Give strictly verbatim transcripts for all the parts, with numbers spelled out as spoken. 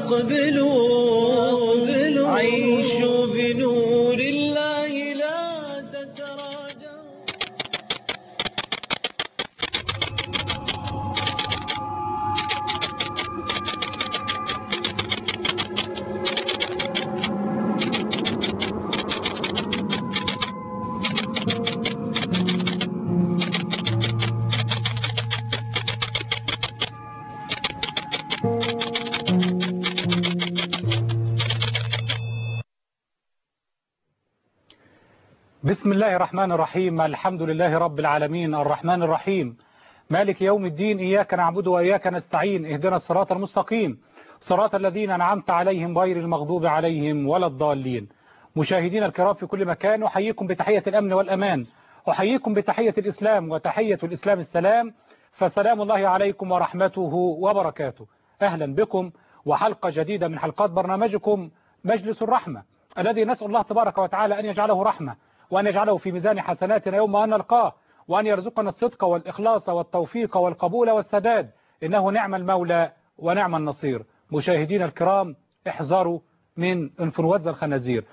أقبلوا عيشوا بنور الله لا تتراجعوا. بسم الله الرحمن الرحيم. الحمد لله رب العالمين الرحمن الرحيم مالك يوم الدين. إياك نعبد وإياك نستعين. اهدنا الصراط المستقيم صراط الذين أنعمت عليهم غير المغضوب عليهم ولا الضالين. مشاهدينا الكرام في كل مكان، أحييكم بتحية الأمن والأمان، أحييكم بتحية الإسلام، وتحية الإسلام السلام، فسلام الله عليكم ورحمته وبركاته. أهلا بكم وحلقة جديدة من حلقات برنامجكم مجلس الرحمة، الذي نسأل الله تبارك وتعالى أن يجعله رحمة، وأن يجعله في ميزان حسناتنا يوم أن نلقاه، وأن يرزقنا الصدق والإخلاص والتوفيق والقبول والسداد، إنه نعم المولى ونعم النصير. مشاهدينا الكرام، احذروا من انفلونزا الخنازير.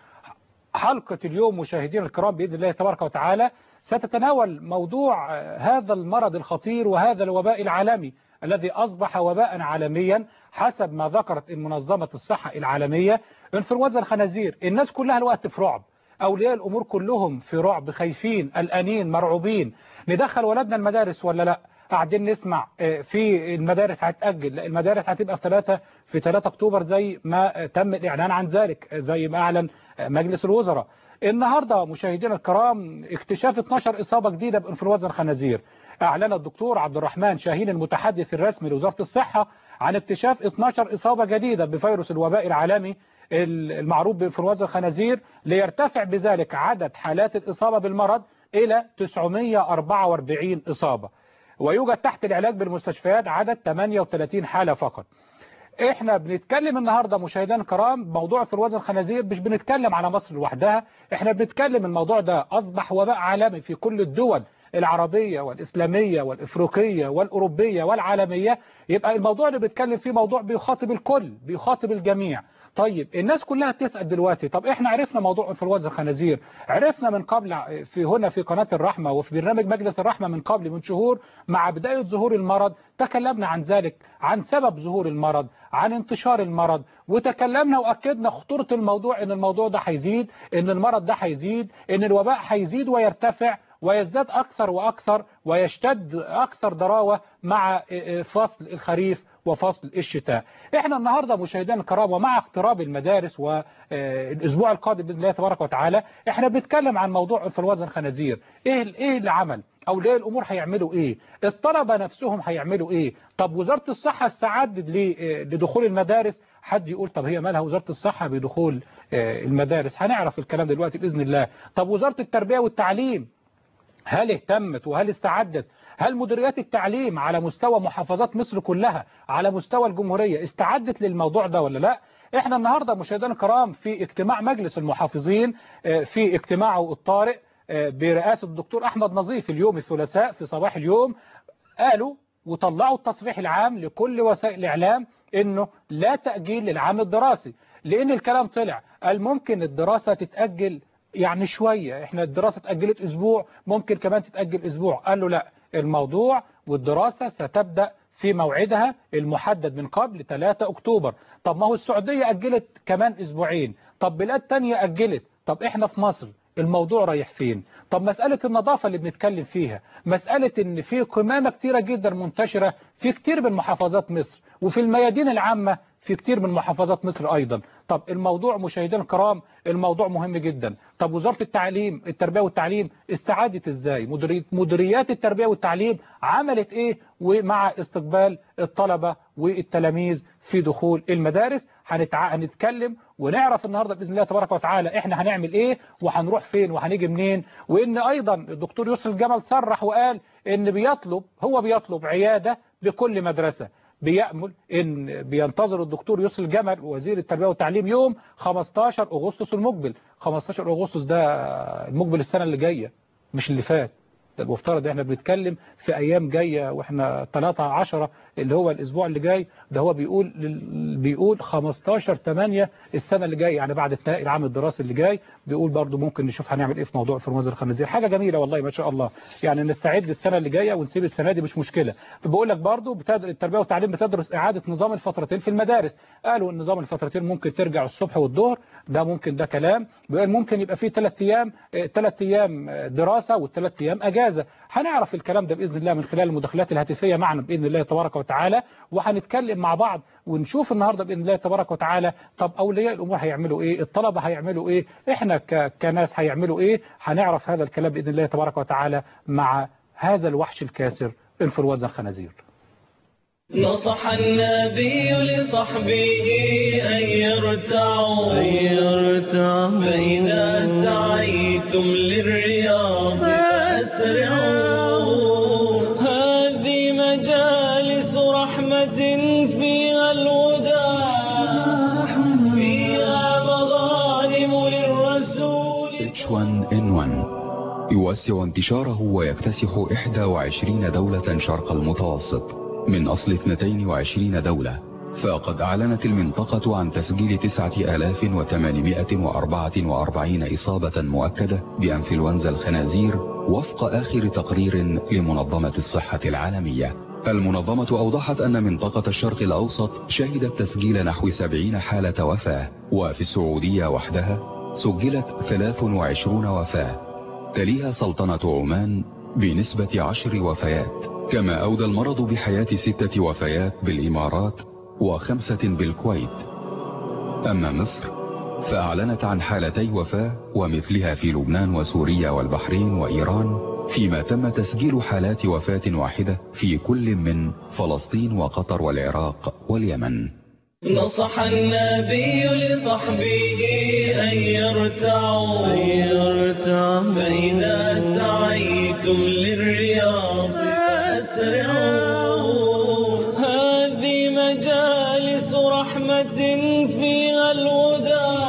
حلقة اليوم مشاهدينا الكرام بإذن الله تبارك وتعالى ستتناول موضوع هذا المرض الخطير وهذا الوباء العالمي الذي أصبح وباء عالميا حسب ما ذكرت منظمة الصحة العالمية. انفلونزا الخنازير، الناس كلها الوقت في رعب، أولياء الأمور كلهم في رعب، خايفين قلقانين مرعوبين. ندخل ولادنا المدارس ولا لا؟ قاعدين نسمع في المدارس هتأجل، لا المدارس هتبقى في ثلاثة في ثلاثة أكتوبر زي ما تم الإعلان عن ذلك، زي ما أعلن مجلس الوزراء. النهاردة مشاهدينا الكرام اكتشاف اثناشر إصابة جديدة بانفلونزا الخنازير. أعلن الدكتور عبد الرحمن شاهين المتحدث الرسمي لوزارة الصحة عن اكتشاف اثناشر إصابة جديدة بفيروس الوباء العالمي المعروف بانفلونزا الخنازير، ليرتفع بذلك عدد حالات الإصابة بالمرض إلى تسعمائة وأربعة وأربعين إصابة، ويوجد تحت العلاج بالمستشفيات عدد ثمانية وثلاثين حالة فقط. احنا بنتكلم النهاردة مشاهدينا الكرام موضوع انفلونزا الخنازير، مش بنتكلم على مصر لوحدها، احنا بنتكلم الموضوع ده أصبح وباء عالمي في كل الدول العربية والإسلامية والإفريقية والأوروبية والعالمية. يبقى الموضوع اللي بنتكلم فيه موضوع بيخاطب الكل، بيخاطب الجميع. طيب الناس كلها بتسأل دلوقتي، طب احنا عرفنا موضوع انفلونزا الخنازير، عرفنا من قبل في هنا في قناة الرحمة وفي برنامج مجلس الرحمة من قبل من شهور مع بداية ظهور المرض، تكلمنا عن ذلك، عن سبب ظهور المرض، عن انتشار المرض، وتكلمنا وأكدنا خطورة الموضوع، ان الموضوع ده هيزيد، ان المرض ده هيزيد، ان الوباء هيزيد ويرتفع ويزداد أكثر وأكثر ويشتد أكثر ضراوة مع فصل الخريف وفصل الشتاء. احنا النهاردة مشاهدينا الكرام ومع اقتراب المدارس والاسبوع القادم باذن الله تبارك وتعالى، احنا بنتكلم عن موضوع انفلونزا الخنازير. ايه ايه اللي عمل؟ اولياء الامور هيعملوا ايه؟ الطلبة نفسهم هيعملوا ايه؟ طب وزارة الصحة استعدت لدخول المدارس؟ حد يقول طب هي مالها وزارة الصحة بدخول المدارس؟ هنعرف الكلام دلوقتي باذن الله. طب وزارة التربية والتعليم هل اهتمت وهل استعدت؟ هل مديريات التعليم على مستوى محافظات مصر كلها على مستوى الجمهورية استعدت للموضوع ده ولا لا؟ احنا النهاردة مشاهدينا الكرام في اجتماع مجلس المحافظين، في اجتماعه الطارئ برئاسة الدكتور أحمد نظيف اليوم الثلاثاء في صباح اليوم، قالوا وطلعوا التصريح العام لكل وسائل الإعلام انه لا تأجيل للعام الدراسي، لان الكلام طلع قال ممكن الدراسة تتأجل يعني شوية، احنا الدراسة اتأجلت اسبوع، ممكن كمان تتأجل اسبوع. قال له لا، الموضوع والدراسة ستبدأ في موعدها المحدد من قبل ثلاثة أكتوبر. طب ما هو السعودية أجلت كمان اسبوعين، طب بلاد تانية أجلت، طب احنا في مصر الموضوع رايح فين؟ طب مسألة النظافة اللي بنتكلم فيها، مسألة ان في قمامة كتيرة جدا منتشرة في كتير من محافظات مصر وفي الميادين العامة في كتير من محافظات مصر أيضا. طب الموضوع مشاهدينا الكرام الموضوع مهم جدا. طب وزارة التعليم التربية والتعليم استعادت ازاي؟ مديري مديريات التربية والتعليم عملت ايه ومع استقبال الطلبة والتلاميذ في دخول المدارس؟ هنتع... هنتكلم ونعرف النهاردة بإذن الله تبارك وتعالى احنا هنعمل ايه وهنروح فين وهنيجي منين. وان ايضا الدكتور يوسف الجمل صرح وقال ان بيطلب هو بيطلب عيادة بكل مدرسة، بيأمل ان بينتظر الدكتور يوسف الجمل وزير التربية والتعليم يوم خمستاشر أغسطس المقبل. خمستاشر أغسطس ده المقبل السنة اللي جاية مش اللي فات، ده المفترض احنا بنتكلم في ايام جاية واحنا ثلاثة عشرة اللي هو الاسبوع اللي جاي ده هو بيقول بيقول خمستاشر تمانية السنه اللي جايه، يعني بعد انتهاء العام الدراسي اللي جاي، بيقول برضو ممكن نشوف هنعمل ايه في موضوع انفلونزا الخنازير. حاجه جميله والله ما شاء الله، يعني نستعد السنه اللي جايه ونسيب السنه دي مش مشكله. فبقول لك برضو التربيه والتعليم بتدرس اعاده نظام الفترتين في المدارس، قالوا النظام الفترتين ممكن ترجع الصبح والظهر، ده ممكن ده كلام، بيقول ممكن يبقى فيه ثلاث ايام ثلاث ايام دراسه والثلاث ايام اجازه. هنعرف الكلام ده باذن الله من خلال المداخلات الهاتفيه معنا باذن الله تبارك وتعالى، وهنتكلم مع بعض ونشوف النهارده باذن الله تبارك وتعالى طب اولياء الامور هيعملوا ايه، الطلبه هيعملوا ايه، احنا كناس هيعملوا ايه. هنعرف هذا الكلام باذن الله تبارك وتعالى مع هذا الوحش الكاسر انفلونزا الخنازير. نصح النبي لصحبه أن يرتعوا أن يرتعوا فإذا سعيتم للرياض فأسرعوا. هذه مجالس رحمة فيها الهدى فيها مغانم للرسول. إتش وان إن وان يوسع انتشاره ويكتسح إحدى وعشرين دولة شرق المتوسط من أصل اثنتين وعشرين دولة، فقد أعلنت المنطقة عن تسجيل تسعة آلاف وثمانمائة وأربعة وأربعين إصابة مؤكدة بأنفلونزا الخنازير وفق آخر تقرير لمنظمة الصحة العالمية. المنظمة أوضحت أن منطقة الشرق الأوسط شهدت تسجيل نحو سبعين حالة وفاة، وفي السعودية وحدها سجلت ثلاث وعشرين وفاة، تليها سلطنة عمان بنسبة عشر وفيات، كما أودى المرض بحياة ستة وفيات بالإمارات وخمسة بالكويت. أما مصر فأعلنت عن حالتي وفاة ومثلها في لبنان وسوريا والبحرين وإيران، فيما تم تسجيل حالات وفاة واحدة في كل من فلسطين وقطر والعراق واليمن. نصح النبي لصحبه أن يرتعوا أن يرتعوا فإذا سعيتم للرياض فأسرعوا. هذه مجالس رحمة فيها الهدى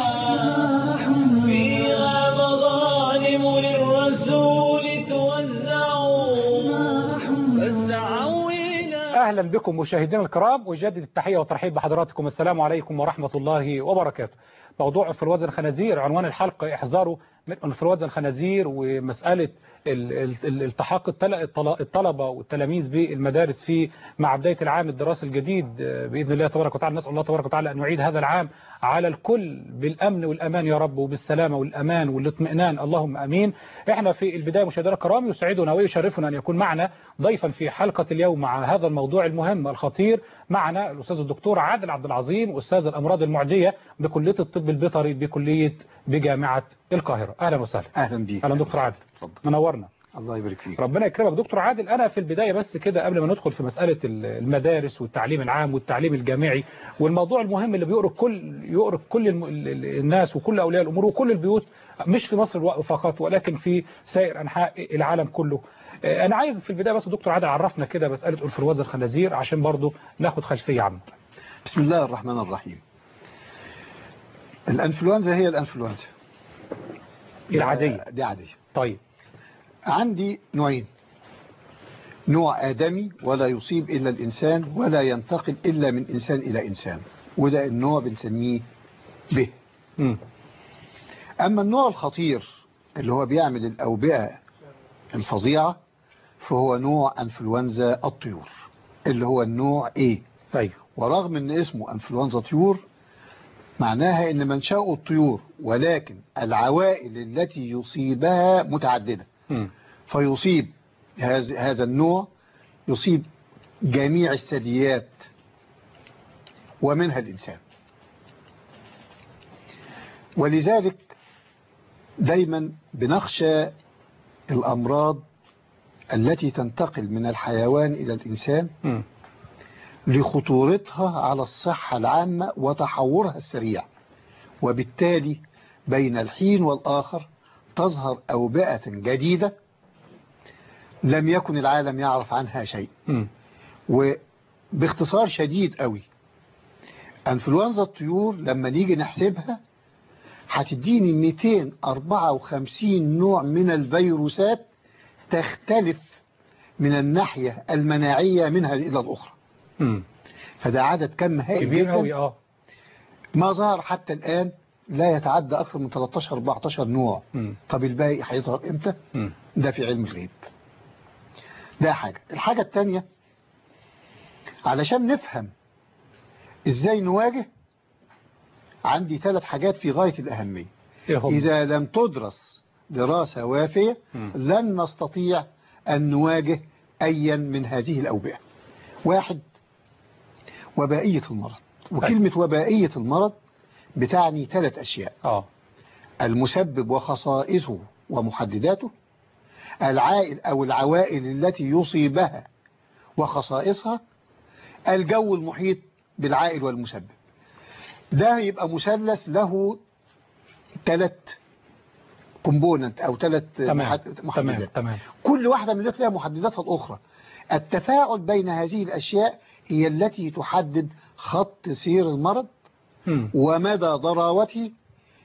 فيها مغانم للرسول توزعوا فاسعوا. أهلا بكم مشاهدينا الكرام، وجدد التحية والترحيب بحضراتكم. السلام عليكم ورحمة الله وبركاته. موضوع انفلونزا الخنازير عنوان الحلقة احذروا من انفلونزا الخنازير، ومسألة الالتحاق الطلبة والتلاميذ بالمدارس في مع بداية العام الدراسي الجديد بإذن الله تبارك وتعالى. نسأل الله تبارك وتعالى أن يعيد هذا العام على الكل بالأمن والأمان يا رب، وبالسلامة والأمان والاطمئنان اللهم أمين. احنا في البداية مشاهدينا الكرام يسعدنا ويشرفنا أن يكون معنا ضيفا في حلقة اليوم مع هذا الموضوع المهم الخطير. معنا الأستاذ الدكتور عادل عبد العظيم، أستاذ الأمراض المعدية بكلية الطب البيطري بكلية بجامعة القاهرة. أهلا وسهلا. أهلا بيك. أهلا دكتور عادل. منورنا. الله يبارك فيك. ربنا يكرمك دكتور عادل. أنا في البداية بس كده قبل ما ندخل في مسألة المدارس والتعليم العام والتعليم الجامعي والموضوع المهم اللي بيؤرق كل يؤرق كل الناس وكل أولياء الأمور وكل البيوت، مش في مصر فقط ولكن في سائر أنحاء العالم كله. أنا عايز في البداية بس دكتور عادل عرفنا كده مسألة انفلونزا الخنازير عشان برضو ناخد خلفية عنها. بسم الله الرحمن الرحيم. الانفلونزا هي الانفلونزا العادية دي عادية. طيب عندي نوعين، نوع آدمي ولا يصيب إلا الإنسان ولا ينتقل إلا من إنسان إلى إنسان، وده النوع بنسميه به. م. أما النوع الخطير اللي هو بيعمل الأوبئة الفظيعة فهو نوع انفلونزا الطيور اللي هو النوع A. طيب. ورغم ان اسمه انفلونزا طيور معناها ان منشأه الطيور، ولكن العوائل التي يصيبها متعددة. م. فيصيب هذا النوع يصيب جميع الثدييات ومنها الإنسان، ولذلك دايما بنخشى الأمراض التي تنتقل من الحيوان إلى الإنسان م. لخطورتها على الصحة العامة وتحورها السريع، وبالتالي بين الحين والآخر تظهر أوبئة جديدة لم يكن العالم يعرف عنها شيء. م. وباختصار شديد قوي انفلونزا الطيور لما نيجي نحسبها هتديني مئتين وأربعة وخمسين نوع من الفيروسات تختلف من الناحية المناعية منها إلى الأخرى. مم. فده عدد كم هائل كبير جدا. قوي. اه ما ظهر حتى الآن لا يتعدى أكثر من تلتاشر أربعتاشر نوع. مم. طب الباقي هيظهر إمتى؟ مم. ده في علم الغيب. ده حاجة. الحاجة الثانية، علشان نفهم إزاي نواجه، عندي ثلاث حاجات في غاية الأهمية. ايه هم؟ إذا لم تدرس دراسة وافية مم. لن نستطيع أن نواجه أيا من هذه الأوبئة. واحد، وبائية المرض. وكلمة وبائية المرض بتعني ثلاث أشياء: اه المسبب وخصائصه ومحدداته، العائل أو العوائل التي يصيبها وخصائصها، الجو المحيط بالعائل والمسبب. ده يبقى مثلث له ثلاث كومبوننت أو ثلاث محددات. تمام. كل واحدة من ذلك لها محدداتها الأخرى. التفاعل بين هذه الأشياء هي التي تحدد خط سير المرض مم. ومدى ضراوته،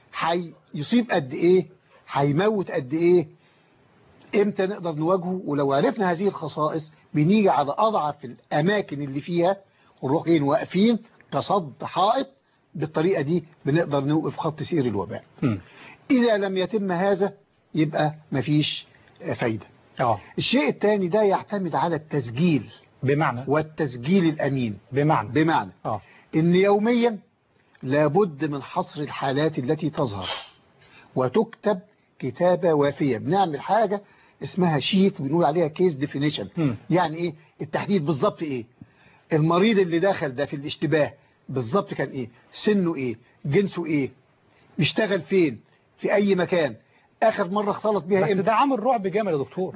هيصيب قد إيه، هيموت قد إيه، إمتى نقدر نواجهه. ولو عرفنا هذه الخصائص بنيجي على أضعف الأماكن اللي فيها ونروح واقفين كصد حائط. بالطريقة دي بنقدر نوقف خط سير الوباء. مم. إذا لم يتم هذا يبقى مفيش فايدة. اه الشيء الثاني ده يعتمد على التسجيل، بمعنى والتسجيل الأمين. بمعنى بمعنى اه إن يوميا لابد من حصر الحالات التي تظهر وتكتب كتابة وافية. بنعمل حاجة اسمها شيت بنقول عليها كيس ديفينيشن. يعني إيه التحديد بالظبط؟ إيه المريض اللي دخل ده في الاشتباه بالظبط كان إيه، سنه إيه، جنسه إيه، بيشتغل فين، في أي مكان، آخر مرة اختلط بيها بس إمتى. ده عامل رعب جامد يا دكتور.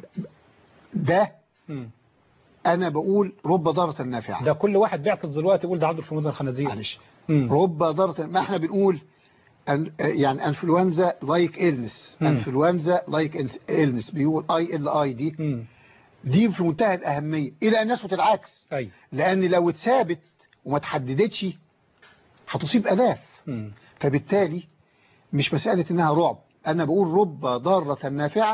ده مم. أنا بقول رب ضارة نافعة. ده كل واحد بيعطس دلوقتي يقول ده عنده انفلونزا الخنازير. معلش، رب ضارة، ما احنا بنقول أن يعني انفلونزا لايك إلنس، انفلونزا لايك إلنس، بيقول اي ال اي دي. مم. دي في منتهى الأهمية إلى أن نثبت العكس. أي. لأن لو اتثابت وما تحددتش هتصيب آلاف. مم. فبالتالي مش مسألة إنها رعب، أنا بقول رب ضارة نافعة.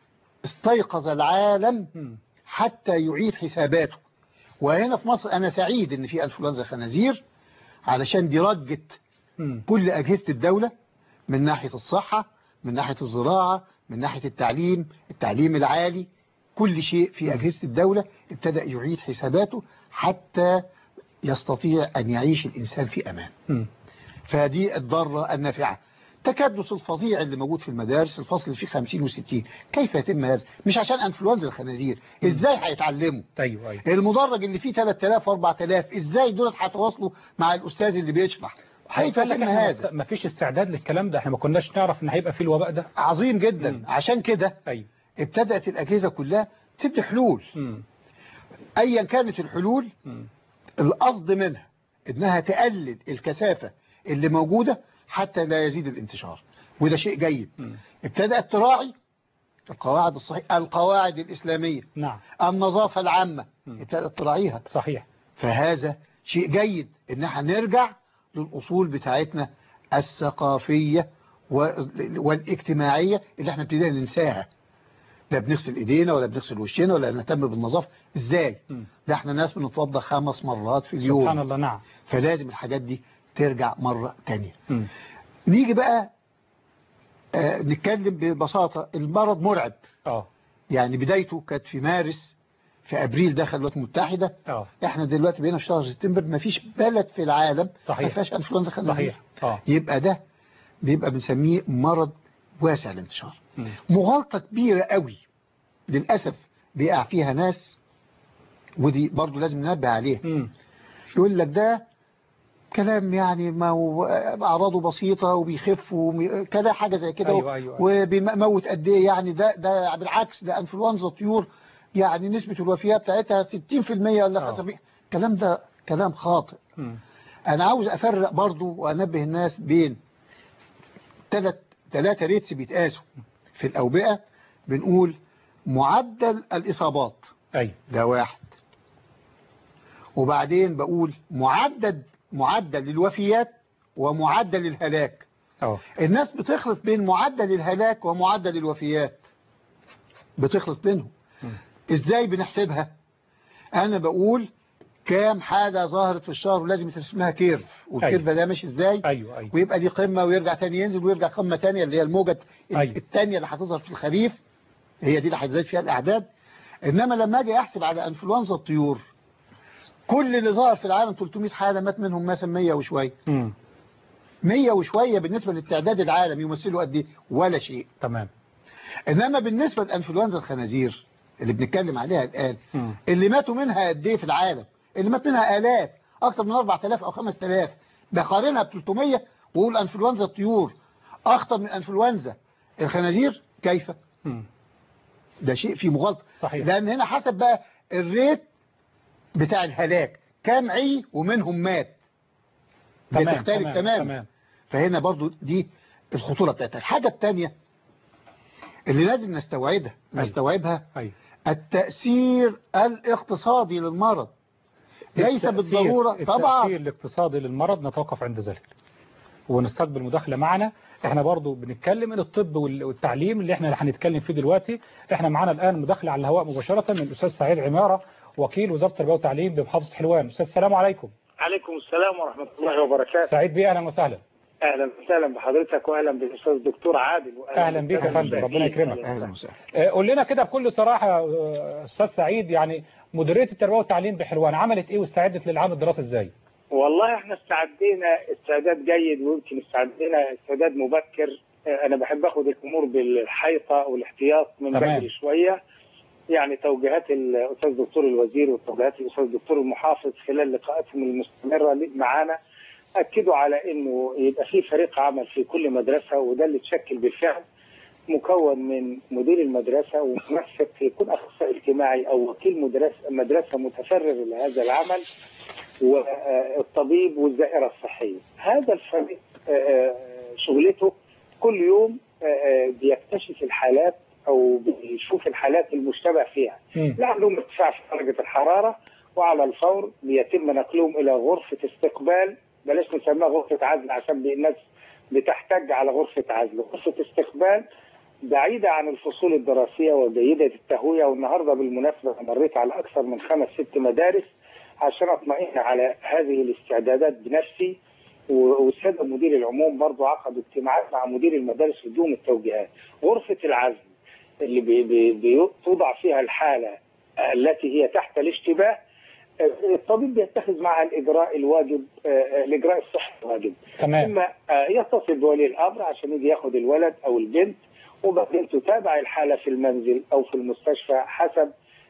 استيقظ العالم حتى يعيد حساباته. وهنا في مصر أنا سعيد إن في انفلونزا خنازير، علشان دي رجت كل أجهزة الدولة من ناحية الصحة، من ناحية الزراعة، من ناحية التعليم، التعليم العالي، كل شيء في أجهزة الدولة ابتدأ يعيد حساباته حتى يستطيع أن يعيش الإنسان في أمان. م. فدي الضارة النافعة. تكدس الفظيع اللي موجود في المدارس، الفصل اللي فيه خمسين وستين، كيف يتم هذا؟ مش عشان انفلونزا الخنازير، ازاي هيتعلموا؟ ايوه ايوه. المدرج اللي فيه ثلاثة آلاف وأربعة آلاف، ازاي دول هيتواصلوا مع الاستاذ اللي بيشرح؟ كيف يتم هذا؟ ما فيش استعداد للكلام ده، احنا ما كناش نعرف ان هيبقى فيه الوباء ده. عظيم جدا. م. عشان كده ايوه ابتدأت الأجهزة كلها تدي حلول. م. ايا كانت الحلول، م. القصد منها انها تقلل الكثافة اللي موجودة حتى لا يزيد الانتشار، وده شيء جيد. م. ابتدأت تراعي القواعد الصحيحة، القواعد الإسلامية. نعم. النظافة العامة م. ابتدأت تراعيها. صحيح. فهذا شيء جيد ان احنا نرجع للأصول بتاعتنا الثقافية والاجتماعية اللي احنا ابتدينا ننساها. لا بنغسل ايدينا ولا بنغسل وشنا ولا نهتم بالنظافة. ازاي؟ م. ده احنا ناس بنتوضى خمس مرات في اليوم. سبحان الله. نعم. فلازم الحاجات دي ترجع مرة تانية. م. نيجي بقى آه نتكلم ببساطة. المرض مرعب. اه يعني بدايته كانت في مارس، في ابريل دخل الولايات المتحدة. اه احنا دلوقتي بقينا في شهر سبتمبر، ما فيش بلد في العالم صحيح ما فيهاش انفلونزا خنازير. صحيح. اه يبقى ده بيبقى بنسميه مرض واسع الانتشار. م. مغالطة كبيرة قوي للأسف بيقع فيها ناس، ودي برضو لازم ننبه عليها. م. يقول لك ده كلام يعني ما هو أعراضه بسيطة وبيخف وكذا حاجة زي كده. أيوة أيوة. وبيموت قد ايه يعني؟ ده ده بالعكس، ده انفلونزا طيور يعني نسبة الوفيات بتاعتها ستين في المية ولا خمسين في المية. الكلام ده كلام خاطئ. م. أنا عاوز أفرق برضو وأنبه الناس بين ثلاث ثلاثة ريتس بيتقاسوا في الأوبئة. بنقول معدل الإصابات. أي. ده واحد. وبعدين بقول معدل معدل للوفيات ومعدل الهلاك. أوه. الناس بتخلط بين معدل الهلاك ومعدل الوفيات، بتخلط بينهم. م. ازاي بنحسبها؟ انا بقول كام حاجة ظهرت في الشهر ولازم ترسمها كيرف، والكيرف أيوة. ده ماشي ازاي؟ أيوة أيوة. ويبقى دي قمة ويرجع تاني ينزل ويرجع قمة تانية اللي هي الموجة أيوة. التانية اللي هتظهر في الخريف، هي دي اللي هتزيد فيها الأعداد. إنما لما أجي أحسب على أنفلونزا الطيور، كل اللي ظهر في العالم ثلاثمائة حالة، مات منهم مثلا مية وشوية. مم. مية وشوية بالنسبة للتعداد العالم يمثلوا قد ايه؟ ولا شيء. تمام. إنما بالنسبة لأنفلونزا الخنازير اللي بنتكلم عليها الآن، مم. اللي ماتوا منها قد ايه في العالم؟ اللي مات منها آلاف، أكثر من أربعة آلاف أو خمسة آلاف. بقارنها ب ثلاثمائة وأقول أنفلونزا الطيور أخطر من أنفلونزا الخنازير، كيف؟ مم. ده شيء فيه مغالطة. صحيح. لأن هنا حسب بقى الريت بتاع الهلاك، كام عي ومنهم مات، تمام بتختلف تمام تماما. تمام. فهنا برضو دي الخطورة بتاعتها. الحاجة الثانية اللي لازم نستوعبها نستوعبها أيوة. التأثير الاقتصادي للمرض. ليس التأثير- بالضرورة طبعا. التأثير الاقتصادي للمرض نتوقف عند ذلك ونستقبل مداخلة معنا. احنا برضو بنتكلم من الطب وال- والتعليم اللي احنا هنتكلم فيه دلوقتي. احنا معنا الآن مداخلة على الهواء مباشرة من الأستاذ سعيد عمارة، وكيل وزارة التربية والتعليم بمحافظة حلوان. أستاذ السلام عليكم. عليكم السلام ورحمة الله وبركاته. سعيد بيه، أهلا وسهلا. أهلا وسهلا بحضرتك وأهلا بالأستاذ الدكتور عادل. أهلا بيك يا فندم، ربنا يكرمك. أهلا وسهلا. آه، قول لنا كده بكل صراحة آه، أستاذ سعيد، يعني مديرية التربية والتعليم بحلوان عملت إيه واستعدت للعام الدراسي إزاي؟ والله احنا استعدينا استعداد جيد، ويمكن استعدينا استعداد مبكر. آه، أنا بحب أخذ الأمور بالحيطة والاحتياط من تمام. بدري شوية. يعني توجيهات الأستاذ الدكتور الوزير وتوجيهات الأستاذ الدكتور المحافظ خلال لقاءاتهم المستمرة معنا أكدوا على إنه يبقى في فريق عمل في كل مدرسة، وده اللي تشكل بالفعل مكون من مدير المدرسة ومنسق يكون أخصائي اجتماعي أو وكيل مدرسة مدرسة متفرغ لهذا العمل، والطبيب والزائرة الصحية. هذا الفريق شغلته كل يوم بيكتشف الحالات أو بيشوف الحالات المشتبه فيها. لا عندهم ارتفاع في درجة الحرارة، وعلى الفور بيتم نقلهم إلى غرفة استقبال، بلاش نسميها غرفة عزل عشان الناس بتحتاج على غرفة عزل. غرفة استقبال بعيدة عن الفصول الدراسية وجيدة التهوية. والنهاردة بالمناسبة مريت على أكثر من خمس ست مدارس عشان أطمئن على هذه الاستعدادات بنفسي، والسادة مدير العموم برضو عقدوا اجتماعات مع مدير المدارس بدون التوجيهات. غرفة العزل اللي بي بي بتوضع فيها الحالة التي هي تحت الاشتباه، الطبيب يتخذ معها الإجراء الواجب، الإجراء الصحي الواجب. تمام. إما يتصل بولي الأمر عشان يجي ياخد الولد أو البنت، وبعدين تتابع الحالة في المنزل أو في المستشفى حسب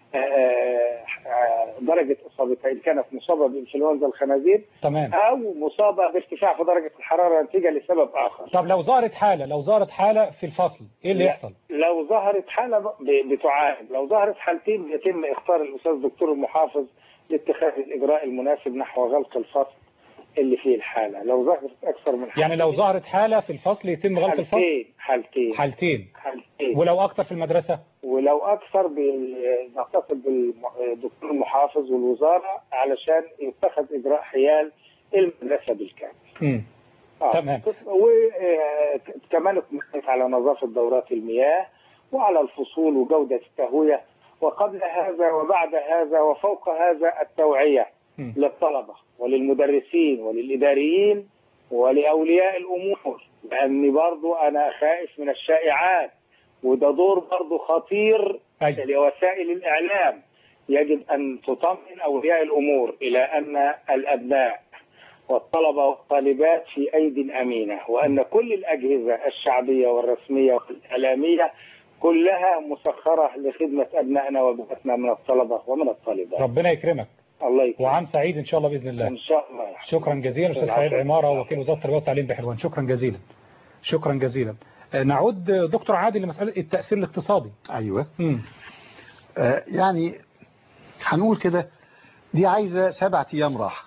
درجة إصابتها، إن كانت مصابة بإنفلونزا الخنازير تمام. أو مصابة بارتفاع في درجة الحرارة نتيجة لسبب آخر. طب لو ظهرت حالة لو ظهرت حالة في الفصل إيه اللي يحصل؟ لو ظهرت حالة بتعالج، لو ظهرت حالتين يتم إختار الأستاذ الدكتور المحافظ لاتخاذ الإجراء المناسب نحو غلق الفصل اللي فيه الحالة. لو ظهرت أكثر من حالتين، يعني لو ظهرت حالة في الفصل يتم غلق الفصل؟ حالتين حالتين حالتين. ولو أكثر في المدرسة؟ ولو أكثر نتصل بالدكتور المحافظ والوزارة علشان يتخذ إجراء حيال المدرسة بالكامل. امم آه. تمام. وكمان اطمئنت على نظافة دورات المياه وعلى الفصول وجودة التهوية، وقبل هذا وبعد هذا وفوق هذا التوعية م. للطلبة وللمدرسين وللإداريين ولأولياء الأمور، لأني برضو أنا خائف من الشائعات، وده دور برضو خطير لوسائل الإعلام. يجب أن تطمئن أولياء الأمور إلى أن الأبناء والطلبة والطالبات في أيد أمينة، وأن كل الأجهزة الشعبية والرسمية والإعلامية كلها مسخرة لخدمة أبنائنا وبناتنا من الطلبة ومن الطالبات. ربنا يكرمك. الله يكرمك. وعام سعيد إن شاء الله بإذن الله. إن شاء الله. شكرا جزيلا أستاذ سعيد عمارة وكيل وزارة التربية والتعليم بحلوان. شكرا جزيلا. شكرا جزيلا. نعود دكتور عادل لمسألة التأثير الاقتصادي. أيوة. مم. آه يعني هنقول كده دي عايزة سبعة أيام راحة.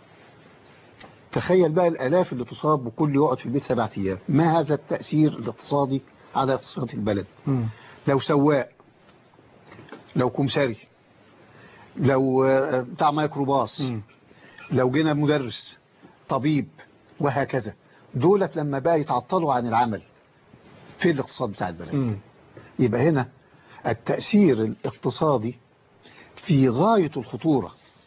تخيل بقى الآلاف اللي تصاب وكل يقعد في البيت سبعة أيام. ما هذا التأثير الاقتصادي على اقتصاد البلد؟ مم. لو سواق، لو كمساري، لو بتاع ميكروباص، مم. لو جينا مدرس، طبيب، وهكذا، دولت لما بقى يتعطلوا عن العمل في الاقتصاد بتاع البلد. مم. يبقى هنا التأثير الاقتصادي في غاية الخطورة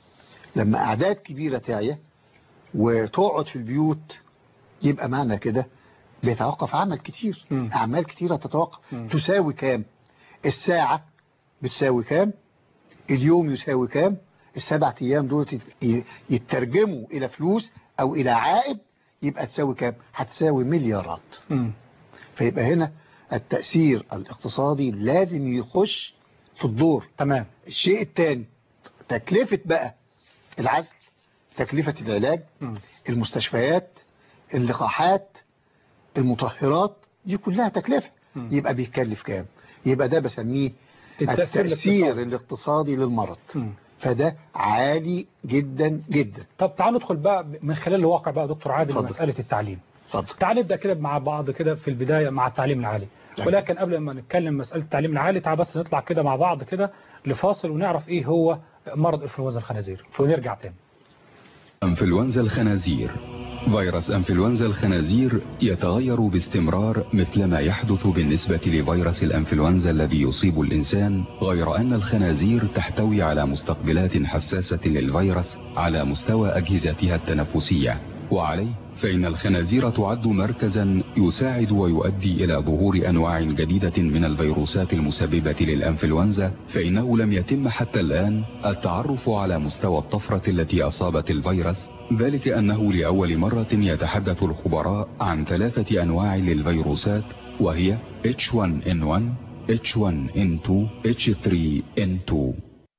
لما أعداد كبيرة تعيا وتقعد في البيوت يبقى معنى كده بيتوقف عمل كتير. م. أعمال كتيرة تتوقف. م. تساوي كام؟ الساعة بتساوي كام؟ اليوم يساوي كام؟ السبع أيام دول يترجموا إلى فلوس أو إلى عائد يبقى تساوي كام؟ هتساوي مليارات. م. فيبقى هنا التأثير الاقتصادي لازم يخش في الدور. تمام. الشيء الثاني تكلفة بقى العزل، تكلفة العلاج، م. المستشفيات، اللقاحات، المطهرات، دي كلها تكلفة. م. يبقى بيتكلف كام؟ يبقى ده بسميه التأثير, التأثير الاقتصادي للمرض. م. فده عالي جدا جدا. طب تعال ندخل بقى من خلال الواقع بقى دكتور عادل مسألة التعليم. اتفضل. تعال نبدأ كده مع بعض كده في البداية مع التعليم العالي. ولكن قبل ما نتكلم مسألة التعليم العالي تعال بس نطلع كده مع بعض كده لفاصل ونعرف ايه هو مرض انفلونزا الخنازير ونرجع تاني. انفلونزا الخنازير. فيروس انفلونزا الخنازير يتغير باستمرار مثل ما يحدث بالنسبة لفيروس الانفلونزا الذي يصيب الإنسان، غير أن الخنازير تحتوي على مستقبلات حساسة للفيروس على مستوى أجهزتها التنفسية. وعليه فإن الخنازير تعد مركزا يساعد ويؤدي إلى ظهور أنواع جديدة من الفيروسات المسببة للأنفلونزا، فإنه لم يتم حتى الآن التعرف على مستوى الطفرة التي أصابت الفيروس، ذلك أنه لأول مرة يتحدث الخبراء عن ثلاثة أنواع للفيروسات، وهي إتش وان إن وان، إتش وان إن تو، إتش ثري إن تو.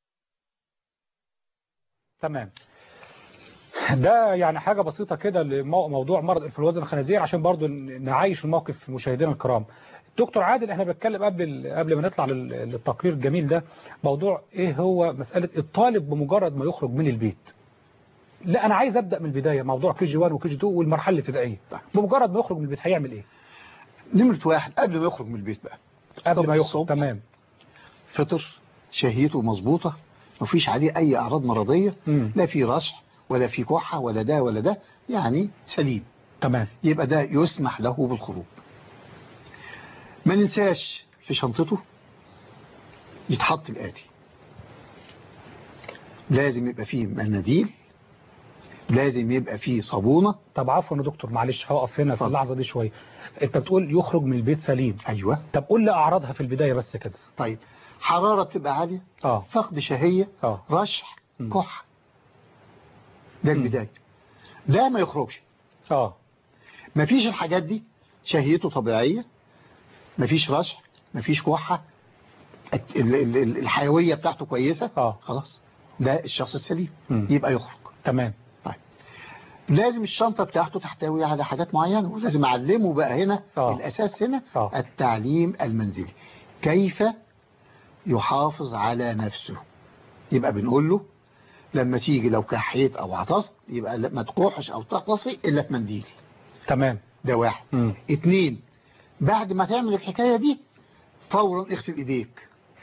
تمام. ده يعني حاجة بسيطة كده لموضوع مرض انفلونزا الخنازير عشان برضو نعيش الموقف مشاهدينا الكرام. دكتور عادل احنا بنتكلم قبل قبل ما نطلع للتقرير الجميل ده موضوع ايه هو مسألة الطالب بمجرد ما يخرج من البيت. لا انا عايز ابدأ من البداية موضوع كي جي واحد وكي جي اتنين والمرحلة الابتدائية. بمجرد ما يخرج من البيت هيعمل ايه؟ نمرة واحد قبل ما يخرج من البيت بقى قبل ما يخرج تمام فطر شهيته مظبوطة مفيش عليه اي اعراض مرضية. م. لا في رشح ولا في كحة ولا ده ولا ده، يعني سليم تمام. يبقى ده يسمح له بالخروج. ما ننساش في شنطته يتحط الآتي: لازم يبقى فيه مناديل، لازم يبقى فيه صابونة. طب عفوا يا دكتور معلش هقف هنا في اللحظة دي شوية. انت بتقول يخرج من البيت سليم. ايوه. طب قول لي اعراضها في البداية بس كده. طيب حرارة بتبقى عالية، اه فقد شهية، اه رشح، كحة، ده البداية. ده ما يخرجش. اه مفيش الحاجات دي، شهيته طبيعية، مفيش رشح، مفيش كحة، الحيوية بتاعته كويسة، اه خلاص ده الشخص السليم. م. يبقى يخرج. تمام. طيب لازم الشنطة بتاعته تحتوي على حاجات معينة، ولازم أعلمه بقى هنا. أوه. الأساس هنا أوه. التعليم المنزلي، كيف يحافظ على نفسه. يبقى بنقول له لما تيجي لو كحيت أو عطست يبقى ما تكحش أو تقتصي إلا في منديل. تمام. ده واحد. م. اتنين، بعد ما تعمل الحكاية دي فورا اغسل ايديك،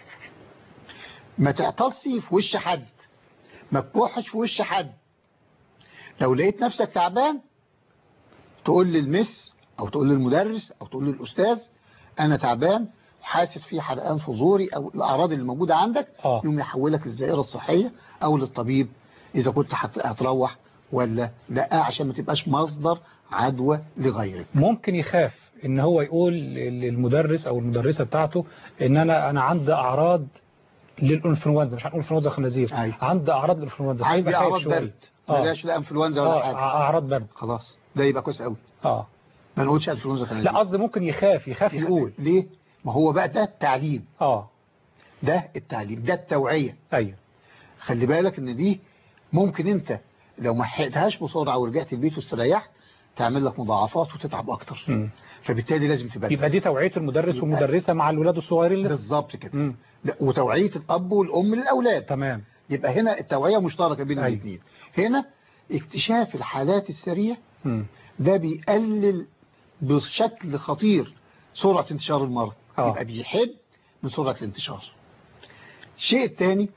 ما تعطسي في وش حد، ما تكحش في وش حد. لو لقيت نفسك تعبان تقول للمس او تقول للمدرس او تقول للاستاذ انا تعبان وحاسس في حرقان في زوري او الاعراض اللي موجوده عندك، آه. يوم يحولك للزائره الصحيه او للطبيب اذا كنت هتروح ولا لا، عشان ما تبقاش مصدر عدوى لغيرك. ممكن يخاف ان هو يقول للمدرس او المدرسه بتاعته ان انا انا عندي اعراض للانفلونزا، مش هنقول انفلونزا خنازير، عندي اعراض للانفلونزا، عندي اعراض برد، بلاش لا انفلونزا ولا حاجه، اعراض برد، خلاص ده يبقى كويس قوي. اه ما نقولش انفلونزا خنازير. لا قصدي ممكن يخاف يخاف يقول. ليه؟ ما هو بقى ده التعليم. اه ده التعليم، ده التوعيه. ايوه خلي بالك ان دي ممكن انت لو ما حققتهاش بسرعه ورجعت البيت واستريحت تعمل لك مضاعفات وتتعب اكتر. م. فبالتالي لازم تبقى يبقى دي توعيه المدرس والمدرسه مع الولاد الصغيرين لسه. بالظبط كده. وتوعيه الاب والام للاولاد. تمام. يبقى هنا التوعيه مشتركه بين أيوة. الاثنين. هنا اكتشاف الحالات السريه م. ده بيقلل بشكل خطير سرعه انتشار المرض. أوه. يبقى بيحد من سرعه الانتشار. الشيء الثاني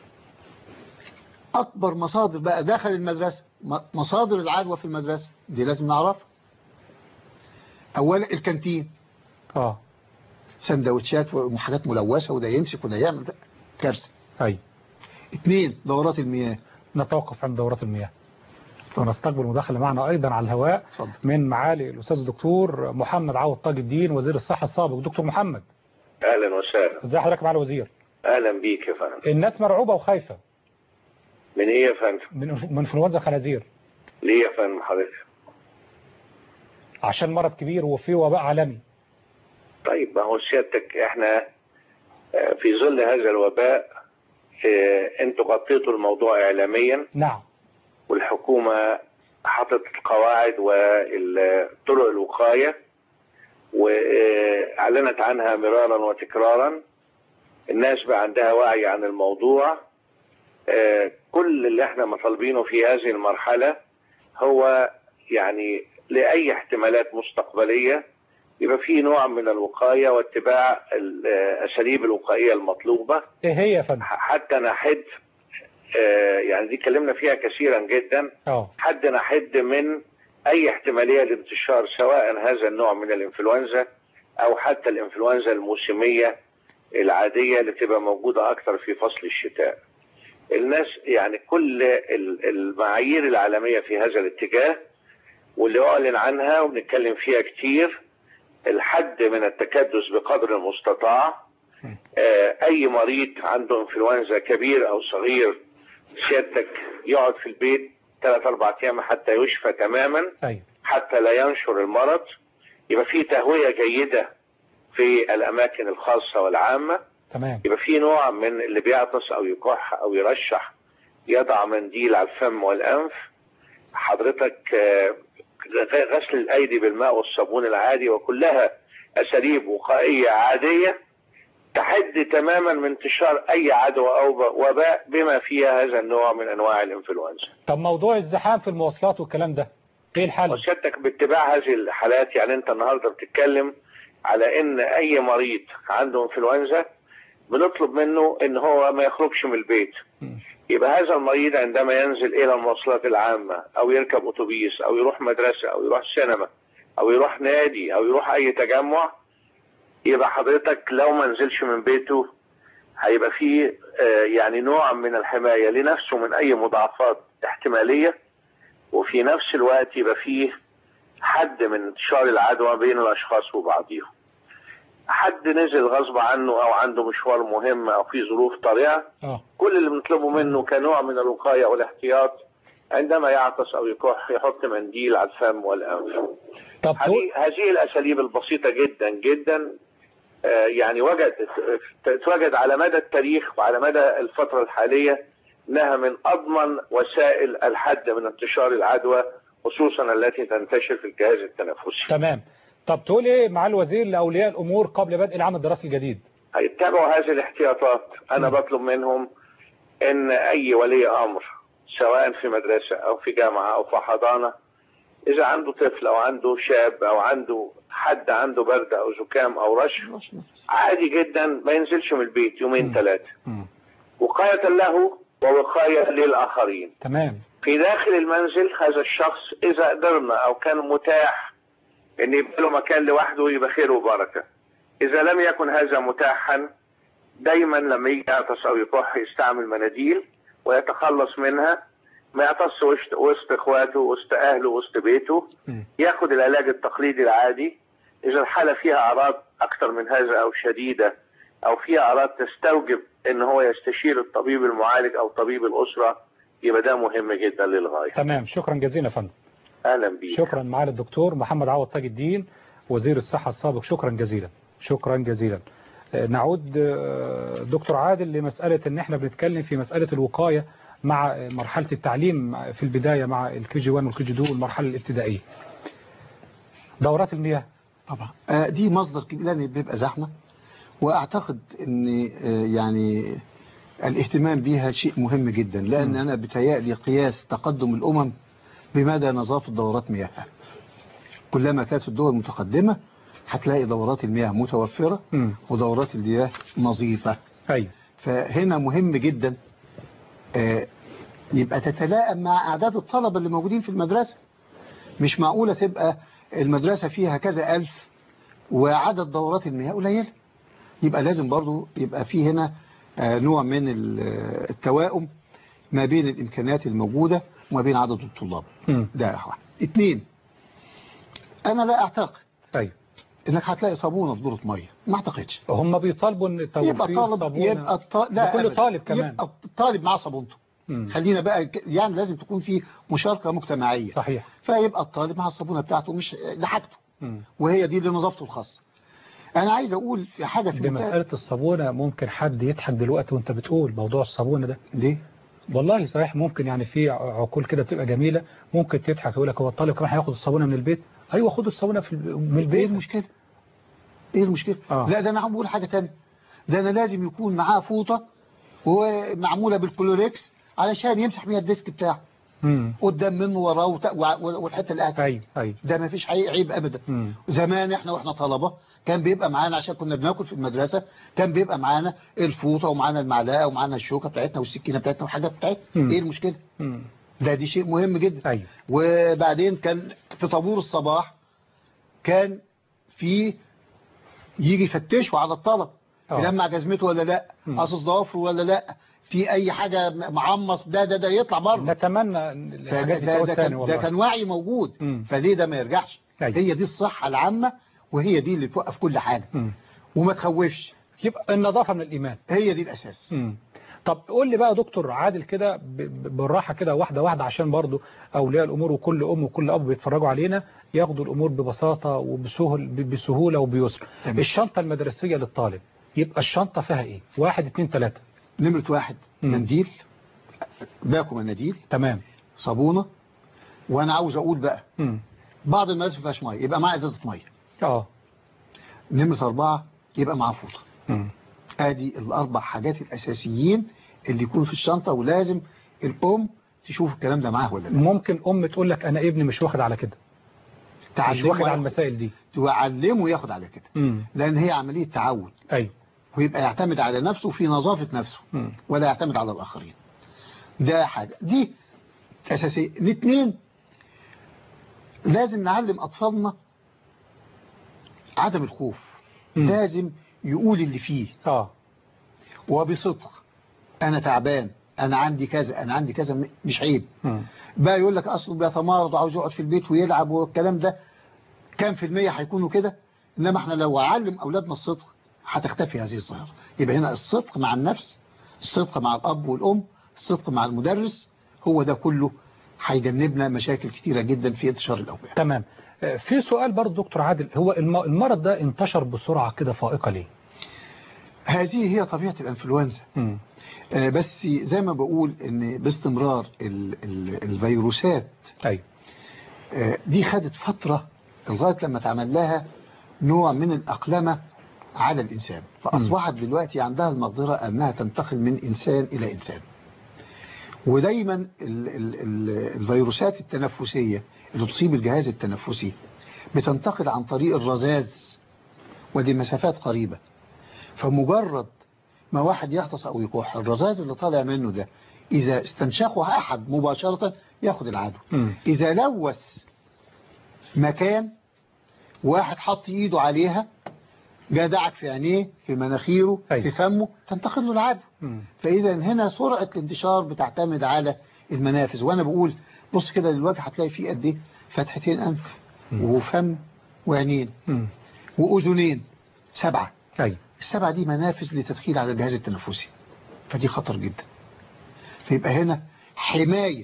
اكبر مصادر بقى داخل المدرسه، مصادر العدوى في المدرسه دي لازم نعرفها. اولا الكانتين، اه سندوتشات وحاجات ملوثه وده يمسك وده يعمل، كارثه. ايوه. اثنين دورات المياه، نتوقف عند دورات المياه ونستقبل مداخلة معنا أيضا على الهواء من معالي الأستاذ الدكتور محمد عوض طاج الدين وزير الصحة السابق. دكتور محمد، أهلا وسهلا. ازي حضرتك معالي الوزير؟ أهلا بيك يا فندم. الناس مرعوبة وخايفة من إيه يا فندم؟ من من انفلونزا الخنازير. ليه يا فندم حضرتك؟ عشان مرض كبير وفيه وباء عالمي. طيب ما هو سيادتك احنا في ظل هذا الوباء انتوا غطيتوا الموضوع إعلاميا. نعم. والحكومة حطت القواعد والطرق الوقاية وأعلنت عنها مرارا وتكرارا. الناس بقى عندها وعي عن الموضوع. كل اللي احنا مطالبينه في هذه المرحلة هو يعني لأي احتمالات مستقبلية يبقى في نوع من الوقاية واتباع الأساليب الوقائية المطلوبة. ايه هي يا فندم؟ حتى نحد يعني دي اتكلمنا فيها كثيرا جدا. اه حد نحد من اي احتماليه لانتشار سواء هذا النوع من الانفلونزا او حتى الانفلونزا الموسميه العاديه اللي تبقى موجوده اكثر في فصل الشتاء. الناس يعني كل المعايير العالميه في هذا الاتجاه واللي اعلن عنها وبنتكلم فيها كتير. الحد من التكدس بقدر المستطاع. اي مريض عنده انفلونزا كبير او صغير سيادتك يقعد في البيت ثلاث اربع ايام حتى يشفى تماما. أيوة. حتى لا ينشر المرض. يبقى في تهوية جيدة في الاماكن الخاصة والعامة. تمام. يبقى في نوع من اللي بيعطس او يكح او يرشح يضع منديل على الفم والانف. حضرتك غسل الايدي بالماء والصابون العادي وكلها اساليب وقائية عادية تحد تماما من انتشار اي عدوى او وباء بما فيها هذا النوع من انواع الانفلونزا. طب موضوع الزحام في المواصلات والكلام ده ايه الحل؟ وسيادتك باتباع هذه الحالات يعني انت النهارده بتتكلم على ان اي مريض عنده انفلونزا بنطلب منه ان هو ما يخرجش من البيت. م. يبقى هذا المريض عندما ينزل الى المواصلات العامه او يركب اتوبيس او يروح مدرسه او يروح سينما او يروح نادي او يروح اي تجمع يبقى حضرتك لو ما نزلش من بيته هيبقى فيه يعني نوع من الحماية لنفسه من اي مضاعفات احتمالية وفي نفس الوقت يبقى فيه حد من انتشار العدوى بين الاشخاص وبعضهم. حد نزل غصب عنه او عنده مشوار مهم او في ظروف طارئة كل اللي بنطلبه منه كنوع من الوقاية والاحتياط عندما يعطس او يكح يحط منديل على الفم والانف. طب هذه الاساليب البسيطة جدا جدا يعني وجد توجد على مدى التاريخ وعلى مدى الفترة الحالية انها من اضمن وسائل الحد من انتشار العدوى خصوصا التي تنتشر في الجهاز التنفسي. تمام. طب تقول ايه مع الوزير لاولياء الامور قبل بدء العام الدراسي الجديد؟ هيتبعوا هذه الاحتياطات. انا م. بطلب منهم ان اي ولي امر سواء في مدرسة او في جامعة او في حضانة اذا عنده طفل او عنده شاب او عنده حد عنده برد او زكام او رشح عادي جدا ما ينزلش من البيت يومين ثلاثة وقاية له ووقاية للآخرين. تمام. في داخل المنزل هذا الشخص إذا قدرنا أو كان متاح أن يبقى له مكان لوحده يبقى خير وبركة. إذا لم يكن هذا متاحا دايما لما يجي يعطس أو يكح يستعمل مناديل ويتخلص منها ما يعطس وسط وسط اخواته وسط اهله وسط بيته. ياخد العلاج التقليدي العادي. اذا الحالة فيها اعراض اكثر من هذا او شديدة او فيها اعراض تستوجب ان هو يستشير الطبيب المعالج او طبيب الاسرة يبقى ده مهم جدا للغاية. تمام. شكرا جزيلا يا فندم. اهلا بيك. شكرا. معالي الدكتور محمد عوض طاج الدين وزير الصحة السابق. شكرا جزيلا. شكرا جزيلا. نعود دكتور عادل لمسألة ان احنا بنتكلم في مسألة الوقاية مع مرحلة التعليم في البداية مع الكي جي واحد والكي جي اتنين والمرحلة الابتدائية. دورات المياه طبعا دي مصدر كبير لان بيبقى زحمة واعتقد ان يعني الاهتمام بيها شيء مهم جدا لان انا بتهيألي قياس تقدم الامم بمدى نظافة دورات مياهها. كلما كانت الدول متقدمة هتلاقي دورات المياه متوفرة م. ودورات المياه نظيفة. أي. فهنا مهم جدا آه يبقى تتلائم مع أعداد الطلبة اللي موجودين في المدرسة. مش معقولة تبقى المدرسة فيها كذا ألف وعدد دورات المياه قليلة. يبقى لازم برضو يبقى فيه هنا آه نوع من التوائم ما بين الامكانيات الموجوده وما بين عدد الطلاب. مم. ده واحد. اثنين، انا لا اعتقد طيب انك هتلاقي صابونه في دوره ميه، ما اعتقدش. هم بيطالبوا ان يبقى توفير طالب صابونه يبقى الط... لا لكل أبداً. طالب كمان. يبقى الطالب معاه صابونته. مم. خلينا بقى ك- يعني لازم تكون في مشاركه مجتمعيه. صحيح. فيبقى الطالب مع الصابونه بتاعته مش لحاجته، مم. وهي دي لنظافته الخاصه. انا عايز اقول في حاجه في بمسألة الصابونة ممكن حد يضحك دلوقتي وانت بتقول موضوع الصابونة ده. ليه؟ والله صحيح ممكن يعني في عقول كده بتبقى جميلة ممكن تضحك يقول لك هو الطالب كمان هياخد الصابونة من البيت. ايوه خد الصابونة في من ايه البيت. المشكله؟ ايه المشكله؟ آه. لا ده انا عم بقول حاجه ثانيه. ده انا لازم يكون معاه فوطه ومعموله بالكلوريكس علشان يمسح بيها الديسك بتاعه. امم قدام منه وراه وت- وع- والحته اللي قاعد. ايوه ايوه. ده ما فيش حقيقي عيب ابدا. مم. زمان احنا واحنا طلبه كان بيبقى معانا عشان كنا بناكل في المدرسه، كان بيبقى معانا الفوطه ومعانا المعلقه ومعانا الشوكه بتاعتنا والسكينه بتاعتنا والحاجات بتاعتنا. مم. ايه المشكله؟ مم. ده دي شيء مهم جدا. ايوه. وبعدين كان في طابور الصباح كان في يجي يفتشوا على الطلب آه. يلمع جزمته ولا لا، مم. قاصص ضوافره ولا لا، في اي حاجه معمص، ده ده ده يطلع بره. نتمنى ان الحاجات دي ده, تعود ده, تاني كان والله. ده كان وعي موجود. مم. فليه ده ما يرجعش؟ أيوة. هي دي الصحه العامه، وهي دي اللي توقف كل حاجه. مم. وما تخوفش. يبقى النظافة من الإيمان. هي دي الاساس. مم. طب قول لي بقى يا دكتور عادل كده ب- ب- بالراحة كده واحدة واحدة عشان برضو أولياء الأمور وكل أم وكل أب بيتفرجوا علينا ياخدوا الأمور ببساطة وبسهل ب- بسهولة وبيسر. تمام. الشنطة المدرسية للطالب يبقى الشنطة فيها إيه؟ واحد اتنين تلاتة. نمره واحد مم. منديل، باكو مناديل، تمام. صابونه. وانا عاوز اقول بقى مم. بعض المدارس ما فيهاش ميه، يبقى معاه ازازه ميه. اه. نمره اربعه يبقى معاه فوطه. مم. ادي الاربع حاجات الاساسيين اللي يكون في الشنطه، ولازم الام تشوف الكلام ده معاه ولا لا. ممكن أم تقول لك أنا ابني مش واخد على كده، مش تعلمه واخد على ياخد- المسائل دي. تعلمه ياخد على كده. مم. لان هي عمليه تعود، أيوه. ويبقى يعتمد على نفسه في نظافه نفسه، مم. ولا يعتمد على الاخرين. ده حاجه دي اساسيه. الاثنين لازم نعلم اطفالنا عدم الخوف. مم. لازم يقول اللي فيه اه. وبصدق. انا تعبان، انا عندي كذا، انا عندي كذا، مش عيب. مم. بقى يقول لك اصله بيتمارض وعاوز يقعد في البيت ويلعب والكلام ده، كام في المية هيكونوا كده؟ انما احنا لو علم اولادنا الصدق هتختفي هذه الظاهرة. يبقى هنا الصدق مع النفس، الصدق مع الاب والام، الصدق مع المدرس، هو ده كله هيجنبنا مشاكل كتيرة جدا في انتشار الاوبئة. تمام. آه، في سؤال برضه دكتور عادل، هو الم- المرض ده انتشر بسرعة كده فائقة ليه؟ هذه هي طبيعة الانفلونزا. مم. آه، بس زي ما بقول ان باستمرار ال ال الفيروسات أيوه. آه، دي خدت فترة لغاية لما اتعمل لها نوع من الأقلمة على الإنسان، فأصبحت دلوقتي عندها المقدرة أنها تنتقل من إنسان إلى إنسان. ودايما ال ال ال الفيروسات التنفسية اللي تصيب الجهاز التنفسي بتنتقل عن طريق الرذاذ، ودي مسافات قريبة. فمجرد ما واحد يغطس أو يكح، الرذاذ اللي طالع منه ده إذا استنشقه أحد مباشرة ياخد العدوى. مم. إذا لوث مكان، واحد حط إيده عليها، جدعك في عينيه، في مناخيره، أيوة. في فمه، تنتقل له العدوى. مم. فإذا هنا سرعة الانتشار بتعتمد على المنافذ. وأنا بقول بص كده دلوقتي هتلاقي فيه قد إيه؟ فتحتين أنف وفم وعينين مم. وأذنين، سبعة. أيوه. السبعة دي منافذ لتدخين على الجهاز التنفسي، فدي خطر جدا. فيبقى هنا حماية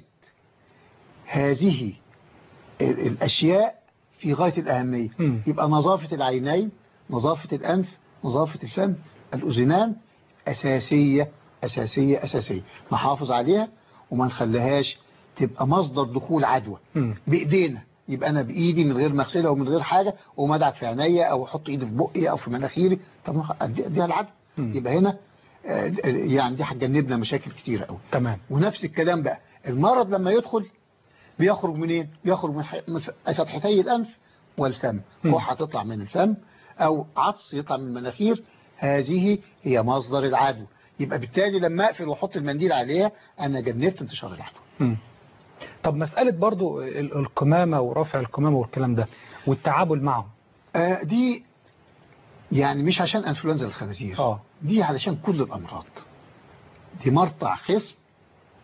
هذه ال- الأشياء في غاية الأهمية. مم. يبقى نظافة العينين، نظافة الأنف، نظافة الفم، الأذنان أساسية أساسية أساسية. نحافظ عليها وما نخليهاش تبقى مصدر دخول عدوى مم. بإيدينا. يبقى أنا بإيدي من غير ما أغسلها ومن غير حاجة، وما أدعك في عينيا أو أحط إيدي في بقي أو في مناخيري، طب ما أدي- أديها العدوى. مم. يبقى هنا آه، يعني دي هتجنبنا مشاكل كتيرة قوي. تمام. ونفس الكلام بقى المرض لما يدخل بيخرج منين؟ بيخرج من ح- من فتحتي الأنف والفم. مم. كحة تطلع من الفم أو عطس يطلع من المناخير، هذه هي مصدر العدوى. يبقى بالتالي لما أقفل وأحط المنديل عليها أنا جنبت انتشار العدوى. مم. طب مسألة برضو ال- القمامة ورفع القمامة والكلام ده والتعامل معه. آه دي يعني مش عشان أنفلونزا الخنازير، اه. دي علشان كل الأمراض. دي مرتع خصب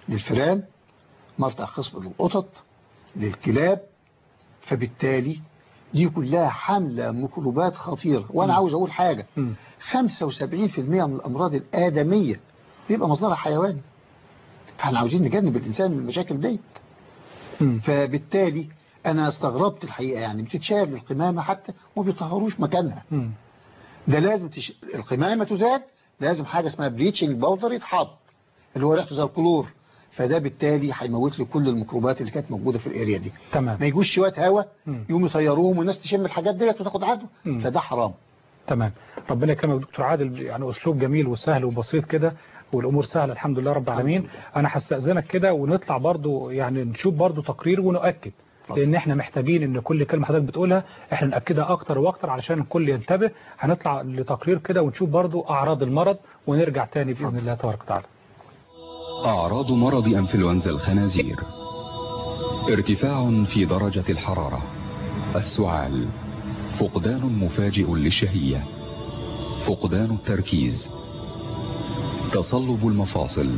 للفئران، مرتع خصب للقطط، للكلاب. فبالتالي دي كلها حملة ميكروبات خطيرة. وانا م. عاوز اقول حاجة، م. خمسة وسبعين في المئة من الامراض الادمية بيبقى مصدرها حيواني. فاحنا عاوزين نجنب الانسان من المشاكل دي. م. فبالتالي انا استغربت الحقيقة، يعني بتتشال القمامة حتى وما بيطهروش مكانها. م. ده لازم تش... القمامة تزاد، لازم حاجة اسمها بليتشنج باودر يتحط اللي هو ريحته زي الكلور. فده بالتالي هيموت لي كل الميكروبات اللي كانت موجودة في الاريا دي. تمام. ما يجوش شويه هواء يقوموا يطيروهم والناس تشم الحاجات ديت وتاخد عدوى، فده حرام. تمام. ربنا يكرمك دكتور عادل، يعني اسلوب جميل وسهل وبسيط كده، والامور سهله الحمد لله رب العالمين. انا هستاذنك كده ونطلع برضو يعني نشوف برضو تقرير ونؤكد، لان احنا محتاجين ان كل كلمه حضرتك بتقولها احنا ناكدها اكتر واكتر علشان الكل ينتبه. هنطلع لتقرير كده ونشوف برضو اعراض المرض ونرجع تاني باذن الله تبارك وتعالى. أعراض مرض أنفلونزا الخنازير: ارتفاع في درجة الحرارة، السعال، فقدان مفاجئ للشهية، فقدان التركيز، تصلب المفاصل،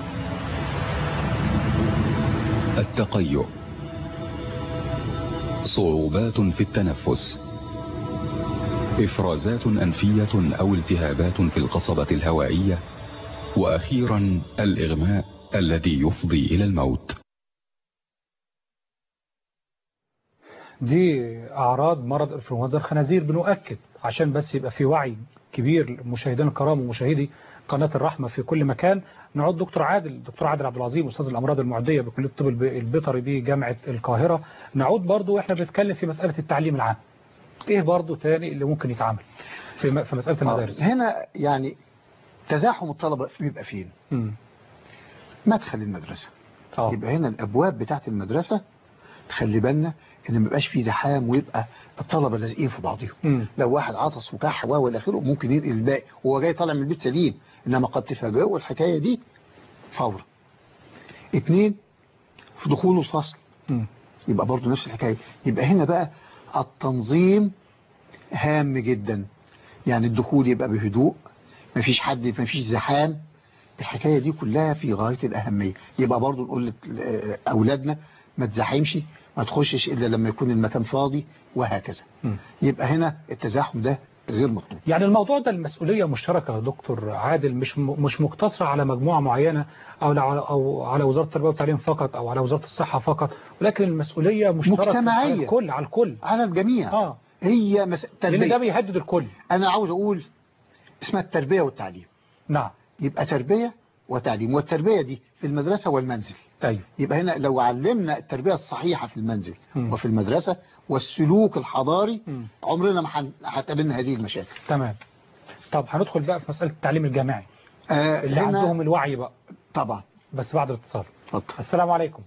التقيؤ، صعوبات في التنفس، إفرازات أنفية أو التهابات في القصبة الهوائية، وأخيرا الإغماء الذي يفضي إلى الموت. دي أعراض مرض إنفلونزا الخنازير، بنؤكد عشان بس يبقى في وعي كبير مشاهدينا الكرام ومشاهدي قناة الرحمة في كل مكان. نعود دكتور عادل دكتور عادل عبد العظيم أستاذ الأمراض المعدية بكلية الطب البيطري بجامعة القاهرة. نعود برضو إحنا بنتكلم في مسألة التعليم العام، إيه برضو تاني اللي ممكن يتعامل في في مسألة المدارس؟ هنا يعني تزاحم الطلبة بيبقى فين؟ م. مدخل المدرسة. أوه. يبقى هنا الأبواب بتاعت المدرسة خلي بالنا ان ما يبقاش فيه زحام ويبقى الطلبة لازقين في بعضهم. م. لو واحد عطس وكح والى اخره ممكن ينقل الباقي وهو جاي طالع من البيت سليم، انما قد تفاجئوا الحكاية دي فورا. اتنين، في دخول الفصل م. يبقى برضو نفس الحكاية. يبقى هنا بقى التنظيم هام جدا، يعني الدخول يبقى بهدوء، مفيش حد مفيش زحام، الحكاية دي كلها في غاية الأهمية. يبقى برضو نقول لأولادنا ما تزحمش، ما تخشش إلا لما يكون المكان فاضي وهكذا. م. يبقى هنا التزاحم ده غير مطلوب. يعني الموضوع ده المسؤولية مشتركة يا دكتور عادل، مش مش مقتصرة على مجموعة معينة أو أو على وزارة التربية والتعليم فقط أو على وزارة الصحة فقط، ولكن المسؤولية مشتركة مجتمعية على الكل على الكل على الجميع. آه. هي مس... تربية، لأن ده بيهدد الكل. أنا عاوز أقول اسمها التربية والتعليم. نعم. يبقى تربية وتعليم، والتربية دي في المدرسة والمنزل. أيوه. يبقى هنا لو علمنا التربية الصحيحة في المنزل م. وفي المدرسة والسلوك الحضاري م. عمرنا ما هتقابلنا هذه المشاكل. تمام. طب هندخل بقى في مسألة التعليم الجامعي آه اللي عندهم الوعي بقى. طبعا. بس بعد الاتصال. اتفضل. السلام عليكم.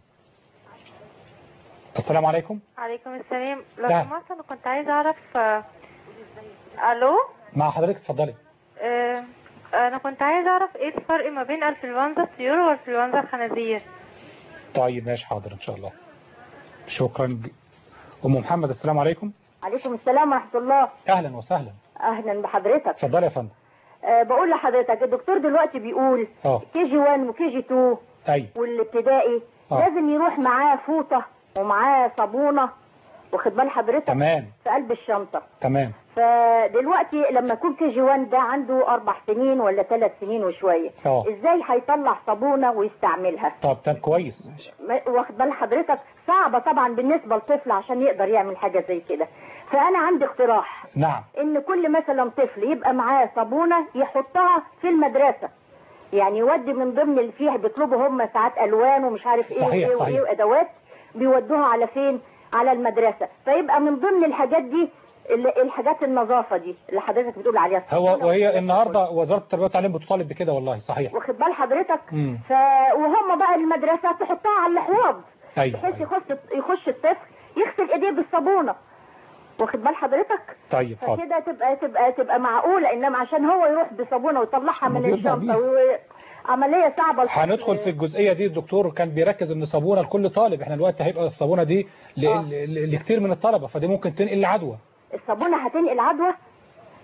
السلام عليكم. عليكم السلام. لو سمحت انا كنت عايزه اعرف. الو مع حضرتك اتفضلي. آه... انا كنت عايزه اعرف ايه الفرق ما بين انفلونزا الطيور وانفلونزا الخنازير. طيب ماشي حاضر ان شاء الله. شكرا. ام محمد السلام عليكم. عليكم السلام ورحمه الله. اهلا وسهلا. اهلا بحضرتك. اتفضلي يا فندم. أه بقول لحضرتك الدكتور دلوقتي بيقول اه كي جي واحد وكي جي اتنين ايوه والابتدائي أوه. لازم يروح معاه فوطه ومعاه صابونه، واخد بال حضرتك؟ تمام. في قلب الشنطه. تمام. فدلوقتي لما يكون كي جي واحد ده عنده اربع سنين ولا ثلاث سنين وشويه، أوه. ازاي هيطلع صابونه ويستعملها؟ طب طب كويس. واخد بال حضرتك؟ صعبه طبعا بالنسبه لطفل عشان يقدر يعمل حاجه زي كده. فانا عندي اقتراح. نعم. ان كل مثلا طفل يبقى معاه صابونه يحطها في المدرسه، يعني يودي من ضمن اللي فيها بيطلبوا هم ساعات الوان ومش عارف ايه صحيح وايه صحيح. وايه وادوات بيودوها على فين؟ على المدرسه، فيبقى من ضمن الحاجات دي الحاجات النظافه دي اللي حضرتك بتقول عليها. هو وهي النهارده وزاره التربيه والتعليم بتطالب بكده والله صحيح. واخد بال حضرتك؟ مم. ف وهم بقى المدرسه تحطها على الحواض. أيوة. بحيث أيوة. يخش يخش الطفل يغسل ايديه بالصابونه. واخد بال حضرتك؟ طيب حاضر. فكده تبقى تبقى تبقى معقوله، انما عشان هو يروح بصابونه ويطلعها من الشنطه وعمليه صعبه. هندخل في الجزئيه دي. الدكتور كان بيركز ان صابونه لكل طالب، احنا دلوقتي هيبقى الصابونه دي ل... ل... لكتير من الطلبه، فدي ممكن تنقل العدوى. الصابونه هتنقل عدوى؟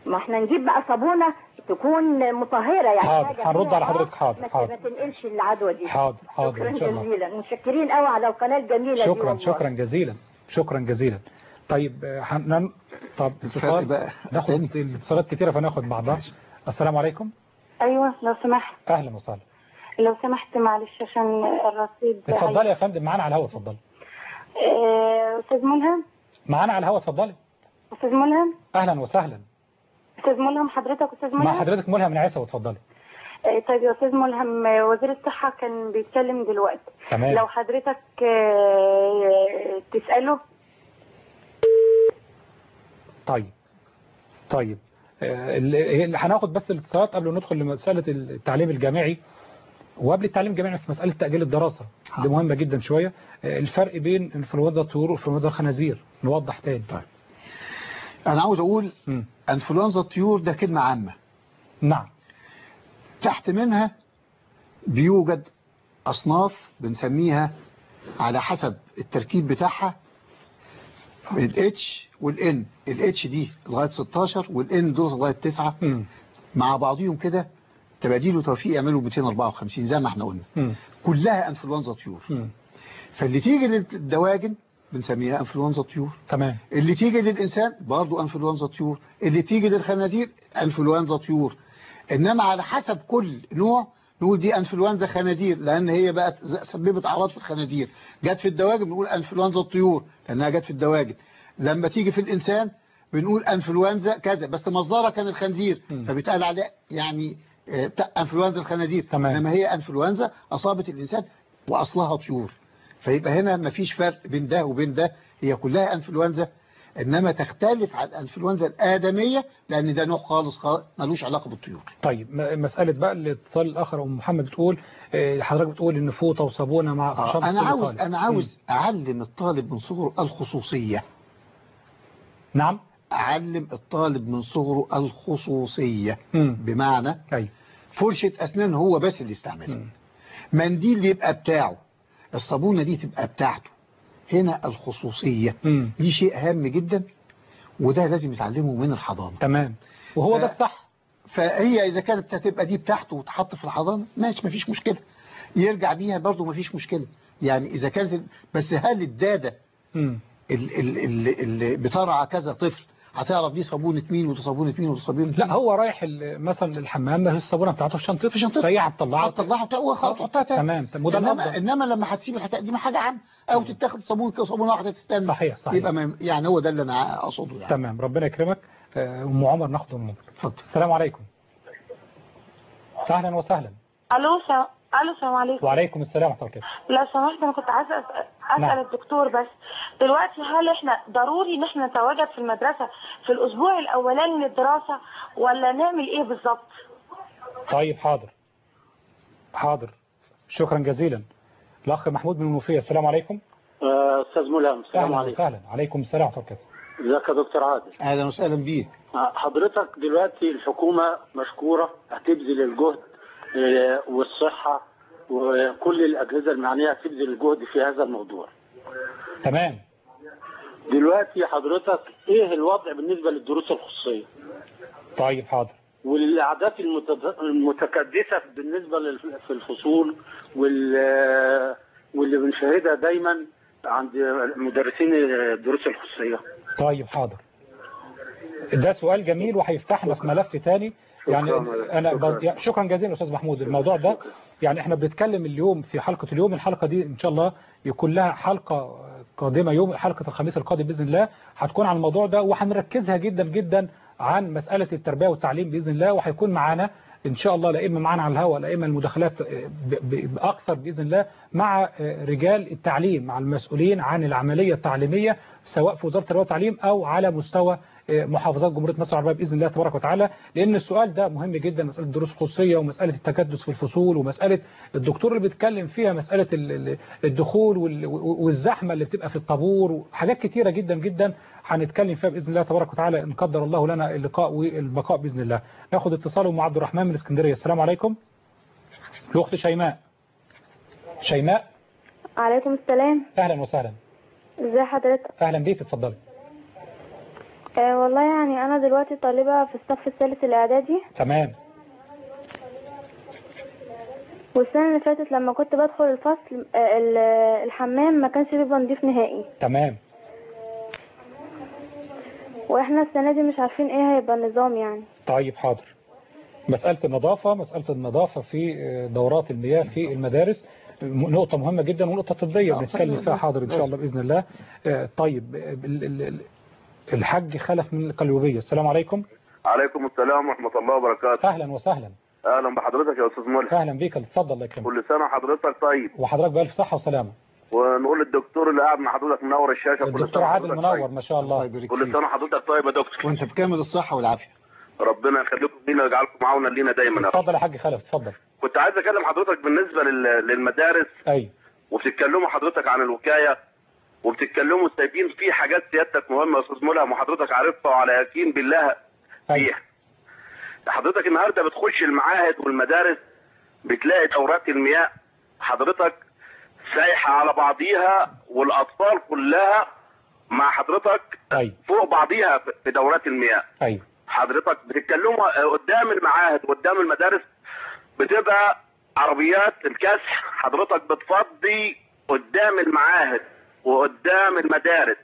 ما احنا نجيب بقى صابونه تكون مطهره يعني. حاضر هنرد على حضرتك. حاضر ما حاضر تنقلش العدوى دي. حاضر حاضر شكرا ان شاء الله. جزيلا، متشكرين قوي على القناه الجميله شكرا دي. شكرا جزيلا شكرا جزيلا. طيب حنان طب اتصال بقى ناخد اتصالات كتيره فناخد بعضها. السلام عليكم. ايوه لو سمحت. اهلا وسهلا. لو سمحت معلش عشان الرصيد. اتفضلي يا فندم معانا على الهواء. اتفضلي. استاذ ملهم معانا على الهواء. اتفضلي استاذ ملهم. اهلا وسهلا. استاذ ملهم حضرتك استاذ ملهم. مع حضرتك ملهم من عيسى. واتفضلي. طيب يا استاذ ملهم، وزير الصحه كان بيتكلم دلوقتي. تمام. لو حضرتك تساله. طيب طيب اللي هناخد بس الاتصالات قبل ما ندخل لمساله التعليم الجامعي. وقبل التعليم الجامعي في مساله تاجيل الدراسه دي مهمه جدا شويه. الفرق بين انفلونزا الطيور وانفلونزا الخنازير نوضح تاني. طيب انا عاوز اقول م. انفلونزا الطيور ده كلمه عامه. نعم. تحت منها بيوجد اصناف بنسميها على حسب التركيب بتاعها الاتش والان. الاتش دي لغايه ستاشر والان دول لغايه تسعة م. مع بعضهم كده تباديل وتوفيق يعملوا مئتين وأربعة وخمسين زي ما احنا قلنا. م. كلها انفلونزا طيور. م. فاللي تيجي للدواجن بنسميها انفلونزا طيور. تمام. اللي تيجي للانسان برضه انفلونزا طيور. اللي تيجي للخنازير انفلونزا طيور. انما على حسب كل نوع نقول دي انفلونزا خنازير لان هي بقت سببت اعراض في الخنازير. جت في الدواجن بنقول انفلونزا الطيور لانها جت في الدواجن. لما تيجي في الانسان بنقول انفلونزا كذا بس مصدرها كان الخنزير فبيتقال عليه يعني بتاع انفلونزا الخنازير. انما هي انفلونزا اصابت الانسان واصلها طيور. فيبقى هنا مفيش فرق بين ده وبين ده، هي كلها انفلونزا انما تختلف عن الانفلونزا الادميه لان ده نوع خالص ملوش علاقه بالطيور. طيب مساله بقى الاتصال الاخر ام محمد بتقول حضرتك بتقول ان فوطه وصابونه مع آه انا عاوز طالب. انا عاوز م. اعلم الطالب من صغره الخصوصيه. نعم. اعلم الطالب من صغره الخصوصيه م. بمعنى أي. فرشه اسنان هو بس اللي يستعملها. م. منديل يبقى بتاعه، الصابونه دي تبقى بتاعته. هنا الخصوصية م. دي شيء هام جدا وده لازم يتعلمه من الحضانة. تمام. وهو ف... ده الصح. فهي إذا كانت هتبقى دي بتاعته وتحط في الحضانة ماشي مفيش مشكلة، يرجع بيها برضه مفيش مشكلة. يعني إذا كانت بس هل الدادة اللي, اللي بترعى كذا طفل هتعرف دي صابونة مين وده صابونة مين وده صابونة مين؟ لا هو رايح مثلا الحمام ما هي الصابونة بتاعته في شنطته في شنطته فهي هتطلعها هتطلعها وتحطها تاني. تمام. وده انما انما لما هتسيب الحاجات دي ما حاجه عامه او تتاخد صابون كده صابونه واحده تستنى. صحيح صحيح. يبقى يعني هو ده اللي انا اقصده يعني. تمام ربنا يكرمك. ام عمر ناخد ام عمر. اتفضل. السلام عليكم. اهلا وسهلا. الو سلام. الو السلام عليكم. وعليكم السلام ورحمه الله وبركاته. لو سمحت انا كنت عايزه اسال نعم. الدكتور بس دلوقتي هل احنا ضروري ان احنا نتواجد في المدرسه في الاسبوع الاولاني من الدراسه ولا نعمل ايه بالظبط؟ طيب حاضر حاضر شكرا جزيلا. الاخ محمود من المنوفيه. السلام عليكم. استاذ ملهم. السلام عليكم. وسهلا. عليكم السلام ورحمه الله وبركاته. ازيك يا دكتور عادل؟ اهلا وسهلا بيك. حضرتك دلوقتي الحكومه مشكوره هتبذل الجهد والصحه وكل الاجهزه المعنيه هتبذل الجهد في هذا الموضوع. تمام. دلوقتي حضرتك ايه الوضع بالنسبه للدروس الخصوصيه؟ طيب حاضر. والاعداد المتكدسه بالنسبه في الفصول واللي بنشاهدها دايما عند مدرسين الدروس الخصوصيه. طيب حاضر. ده سؤال جميل وهيفتحنا في ملف ثاني. يعني انا شكرا, شكرا جزيلا استاذ محمود. الموضوع ده يعني احنا بنتكلم اليوم في حلقة اليوم. الحلقة دي ان شاء الله يكون لها حلقة قادمة يوم حلقة الخميس القادم بإذن الله هتكون عن الموضوع ده وهنركزها جدا جدا عن مسألة التربية والتعليم بإذن الله. وهيكون معانا ان شاء الله لا اما معانا على الهواء لا اما المداخلات باكثر باذن الله مع رجال التعليم مع المسؤولين عن العملية التعليمية سواء في وزارة التربية والتعليم او على مستوى محافظات جمهورية مصر العربية بإذن الله تبارك وتعالى. لأن السؤال ده مهم جدا، مسألة الدروس الخصوصية ومسألة التكدس في الفصول ومسألة الدكتور اللي بيتكلم فيها مسألة الدخول والزحمة اللي بتبقى في الطابور وحاجات كتيرة جدا جدا هنتكلم فيها بإذن الله تبارك وتعالى إن قدر الله لنا اللقاء والبقاء بإذن الله. ناخد اتصاله مع عبد الرحمن من الإسكندرية. السلام عليكم. الأخت شيماء. شيماء. عليكم السلام. أهلا وسهلا. ازي حضرتك؟ أهلا بيك اتفضلي. أه والله يعني انا دلوقتي طالبة في الصف الثالث الاعدادي. تمام. والسنة اللي فاتت لما كنت بدخل الفصل الحمام ما كانش بيبقى نضيف نهائي. تمام. واحنا السنة دي مش عارفين ايه هيبقى النظام يعني. طيب حاضر. مسألة النظافة مسألة النظافة في دورات المياه في المدارس نقطة مهمة جدا ونقطة طبية بنتكلم فيها حاضر إن شاء الله بإذن الله. طيب الحاج خلف من القليوبية. السلام عليكم. عليكم السلام ورحمة الله وبركاته. أهلا وسهلا. أهلا بحضرتك يا أستاذ ملك. أهلا بيك. اتفضل الله يكرمك. كل سنة حضرتك طيب. وحضرتك بألف صحة وسلامة. ونقول للدكتور اللي قاعد مع حضرتك منور الشاشة. الدكتور عادل منور طيب. ما شاء الله. كل سنة حضرتك طيب يا دكتور. وأنت بكامل الصحة والعافية. ربنا يخليكم لينا ويجعلكم معاونا لينا دايما. اتفضل يا حاج خلف اتفضل. كنت عايز اكلم حضرتك بالنسبه للمدارس. ايوه. وبتتكلموا حضرتك عن الوكايه وبتتكلموا سايبين في حاجات سيادتك مهمه يا استاذ ملهم وحضرتك عارفها وعلى يقين بالله فيها. أيوة. حضرتك النهارده بتخش المعاهد والمدارس بتلاقي دورات المياه حضرتك سايحه على بعضيها والاطفال كلها مع حضرتك أيوة. فوق بعضيها في دورات المياه. ايوه. حضرتك بتتكلموا قدام المعاهد وقدام المدارس بتبقى عربيات الكسح حضرتك بتفضي قدام المعاهد وقدام المدارس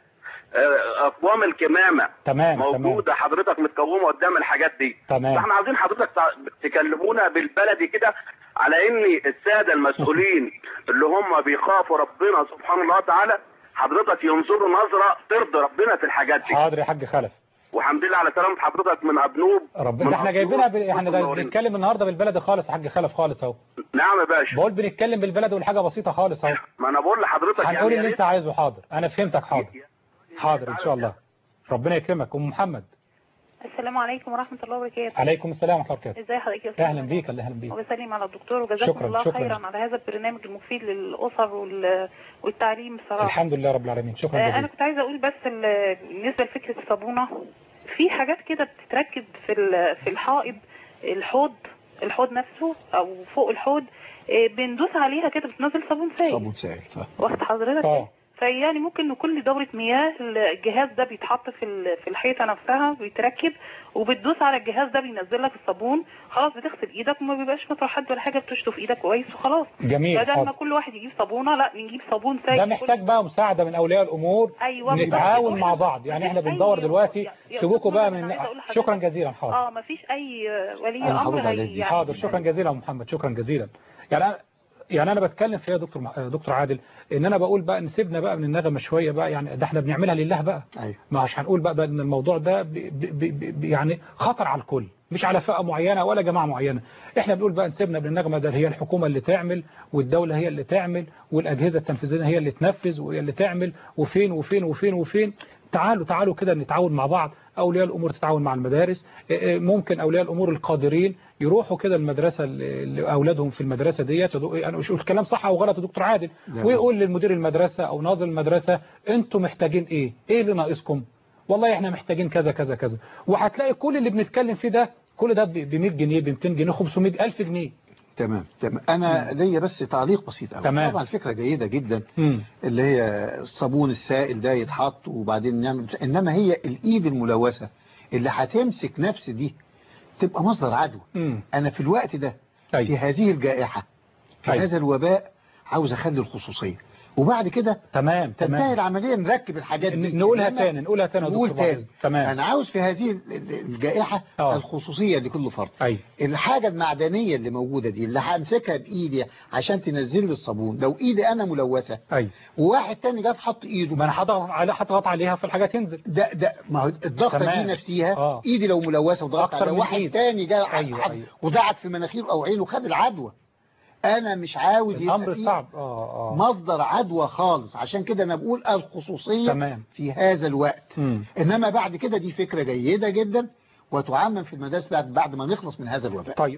اقوام الكمامه تمام موجوده تمام. حضرتك متكومه قدام الحاجات دي. تمام. فاحنا عايزين حضرتك تكلمونا بالبلدي كده على ان الساده المسؤولين اللي هم بيخافوا ربنا سبحانه الله وتعالى حضرتك ينظروا نظره ترضي ربنا في الحاجات دي. حاضر يا حاج خلف. والحمد لله على سلامة حضرتك من أبنوب. ربنا احنا جايبينها ب... احنا بنتكلم النهارده بالبلد خالص يا حاج خلف خالص اهو. نعم يا باشا. بقول بنتكلم بالبلد والحاجه بسيطه خالص اهو. ما انا بقول لحضرتك هنقول يعني اللي انت عايزه. حاضر انا فهمتك. حاضر حاضر ان شاء الله. ربنا يكرمك. ام محمد. السلام عليكم ورحمة الله وبركاته. عليكم السلام ورحمة الله وبركاته. ازي حضرتك يا استاذ؟ اهلا بيك. الله اهلا بيك. وبسلم على الدكتور وجزاكم الله شكرا. خيرا على هذا البرنامج المفيد للأسر والتعليم بصراحة. الحمد لله رب العالمين. شكرا جزيلا. انا كنت عايزة اقول بس بالنسبة لفكرة الصابونة في حاجات كده بتتركب في في الحائط الحوض الحوض نفسه او فوق الحوض بندوس عليها كده بتنزل صابون سائل. صابون سائل. واخد حضرتك؟ اه فيعني ممكن كل دورة مياه الجهاز ده بيتحط في في الحيطة نفسها بيتركب وبتدوس على الجهاز ده بينزل لك الصابون خلاص بتغسل ايدك وما بيبقاش مطرح حد ولا حاجة بتشطف ايدك كويس وخلاص. جميل. بدل ما كل واحد يجيب صابونة لا نجيب صابون سائل. ده محتاج بقى مساعدة من اولياء الامور. أيوة نتعاون مع بعض يعني احنا بندور دلوقتي سيبوكوا بقى من. شكرا جزيلا. حاضر. اه مفيش اي ولي امر هي حاضر. شكرا جزيلا يا محمد. شكرا جزيلا. يعني أنا يعني انا بتكلم فيها دكتور دكتور عادل ان انا بقول بقى نسيبنا بقى من النغمه شويه بقى يعني ده احنا بنعملها لله بقى. أيوة. مش هنقول بقى, بقى ان الموضوع ده بي بي بي يعني خطر على الكل مش على فئه معينه ولا جماعه معينه. احنا بنقول بقى نسيبنا من النغمه ده هي الحكومه اللي تعمل والدوله هي اللي تعمل والاجهزه التنفيذيه هي اللي تنفذ وهي اللي تعمل وفين وفين وفين وفين. تعالوا تعالوا كده نتعاون مع بعض. أولياء الأمور تتعاون مع المدارس. ممكن أولياء الأمور القادرين يروحوا كده المدرسة اللي أولادهم في المدرسة ديت. أنا مش الكلام صح أو غلط يا دكتور عادل. ويقول للمدير المدرسة أو ناظر المدرسة أنتم محتاجين إيه؟ إيه اللي ناقصكم؟ والله إحنا محتاجين كذا كذا كذا. وهتلاقي كل اللي بنتكلم فيه ده كل ده ب مية جنيه ب ميتين جنيه خمسمية ألف جنيه. تمام تمام. انا ليا بس تعليق بسيط قوي. تمام. طبعا فكره جيده جدا. مم. اللي هي الصابون السائل ده يتحط وبعدين نعمل. انما هي الايد الملوثه اللي هتمسك نفس دي تبقى مصدر عدوى. مم. انا في الوقت ده أي. في هذه الجائحه في أي. هذا الوباء عاوز اخلي الخصوصيه وبعد كده تمام تنتهي تمام. العمليه نركب الحاجات دي. نقولها تاني نقولها تاني نقول تاني. تمام. انا عاوز في هذه الجائحه أوه. الخصوصيه لكل فرد. أي. الحاجه المعدنيه اللي موجوده دي اللي همسكها بايدي عشان تنزل لي الصابون لو ايدي انا ملوثه أي. وواحد تاني جاب حط ايده ما انا هضغط عليها هضغط عليها فالحاجه تنزل. ده ده ما هو الضغطه دي نفسها آه. ايدي لو ملوثه وضغطت على واحد إيد. تاني جاب أيوة حد أيوة. وضعت في مناخيره او عينه خد العدوى. انا مش عاوز الامر صعب. آه آه. مصدر عدوى خالص. عشان كده انا بقول الخصوصيه تمام. في هذا الوقت. م. انما بعد كده دي فكره جيده جدا وتعمم في المدارس بعد بعد ما نخلص من هذا الوباء. طيب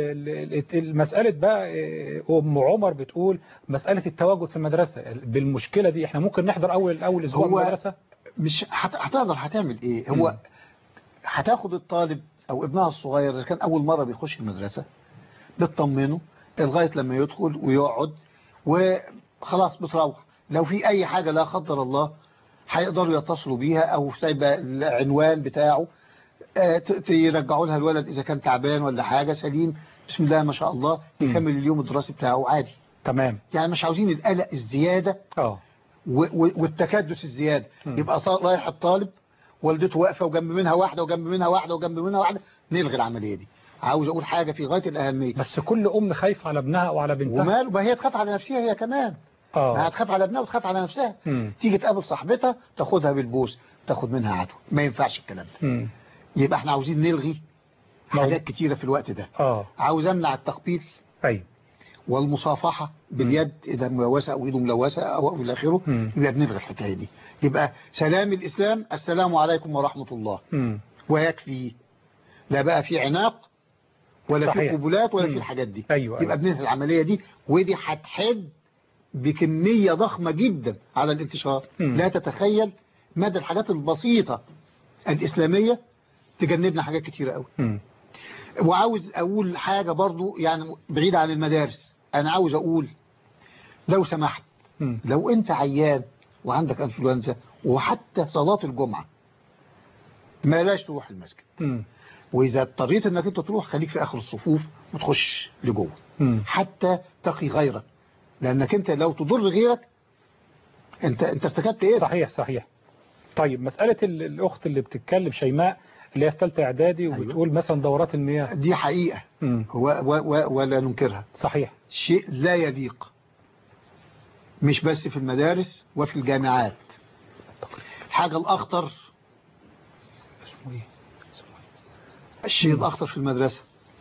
المساله بقى ام عمر بتقول مساله التواجد في المدرسه بالمشكله دي احنا ممكن نحضر اول اول اسبوع في المدرسه. مش هتقدر هتعمل ايه. هو هتاخد الطالب او ابنها الصغير اللي كان اول مره بيخش المدرسه بتطمنه لغايه لما يدخل ويقعد وخلاص بتروح. لو في اي حاجه لا قدر الله هيقدروا يتصلوا بيها او سايبه العنوان بتاعه، يرجعوا لها الولد اذا كان تعبان ولا حاجه سليم بسم الله ما شاء الله يكمل اليوم الدراسي بتاعه عادي. تمام. يعني مش عاوزين القلق الزياده اه والتكدس الزياده. م. يبقى رايح الطالب والدته واقفه وجنب منها واحده وجنب منها واحده وجنب منها واحده، نلغي العمليه دي. عاوز اقول حاجه في غايه الاهميه، بس كل ام خايفه على ابنها او على بنتها. وماله، ما هي تخاف على نفسها هي كمان. اه ما هتخاف على ابنها وتخاف على نفسها. م. تيجي تقابل صاحبتها تاخدها بالبوس تاخد منها عدوى، ما ينفعش الكلام ده. م. يبقى احنا عاوزين نلغي حاجات كتيره في الوقت ده. اه عاوز امنع التقبيل ايوه والمصافحه باليد اذا ملوثه او ايده ملوثه او الى اخره، يبقى بنلغي الحكايه دي. يبقى سلام الاسلام السلام عليكم ورحمه الله م. ويكفي، لا بقى في عناق ولا صحيح. في قبولات ولا م. في الحاجات دي. أيوة يبقى بنلغي العمليه دي، ودي هتحد بكميه ضخمه جدا على الانتشار. م. لا تتخيل مدى الحاجات البسيطه الاسلاميه تجنبنا حاجات كتيره قوي. م. وعاوز اقول حاجه برضو يعني بعيده عن المدارس، انا عاوز اقول لو سمحت م. لو انت عيان وعندك انفلونزا وحتى صلاه الجمعه ما لاش تروح المسجد. م. واذا اضطريت انك انت تروح خليك في اخر الصفوف وتخش لجوه حتى تقي غيرك، لانك انت لو تضر غيرك انت انت ارتكبت ايه. صحيح صحيح. طيب مساله الاخت اللي بتتكلم شيماء اللي هي في ثالثه اعدادي وبتقول أيوة. مثلا دورات المياه دي حقيقه و و ولا ننكرها. صحيح. شيء لا يليق مش بس في المدارس وفي الجامعات. حاجه الاخطر الشيء الاخطر في المدرسه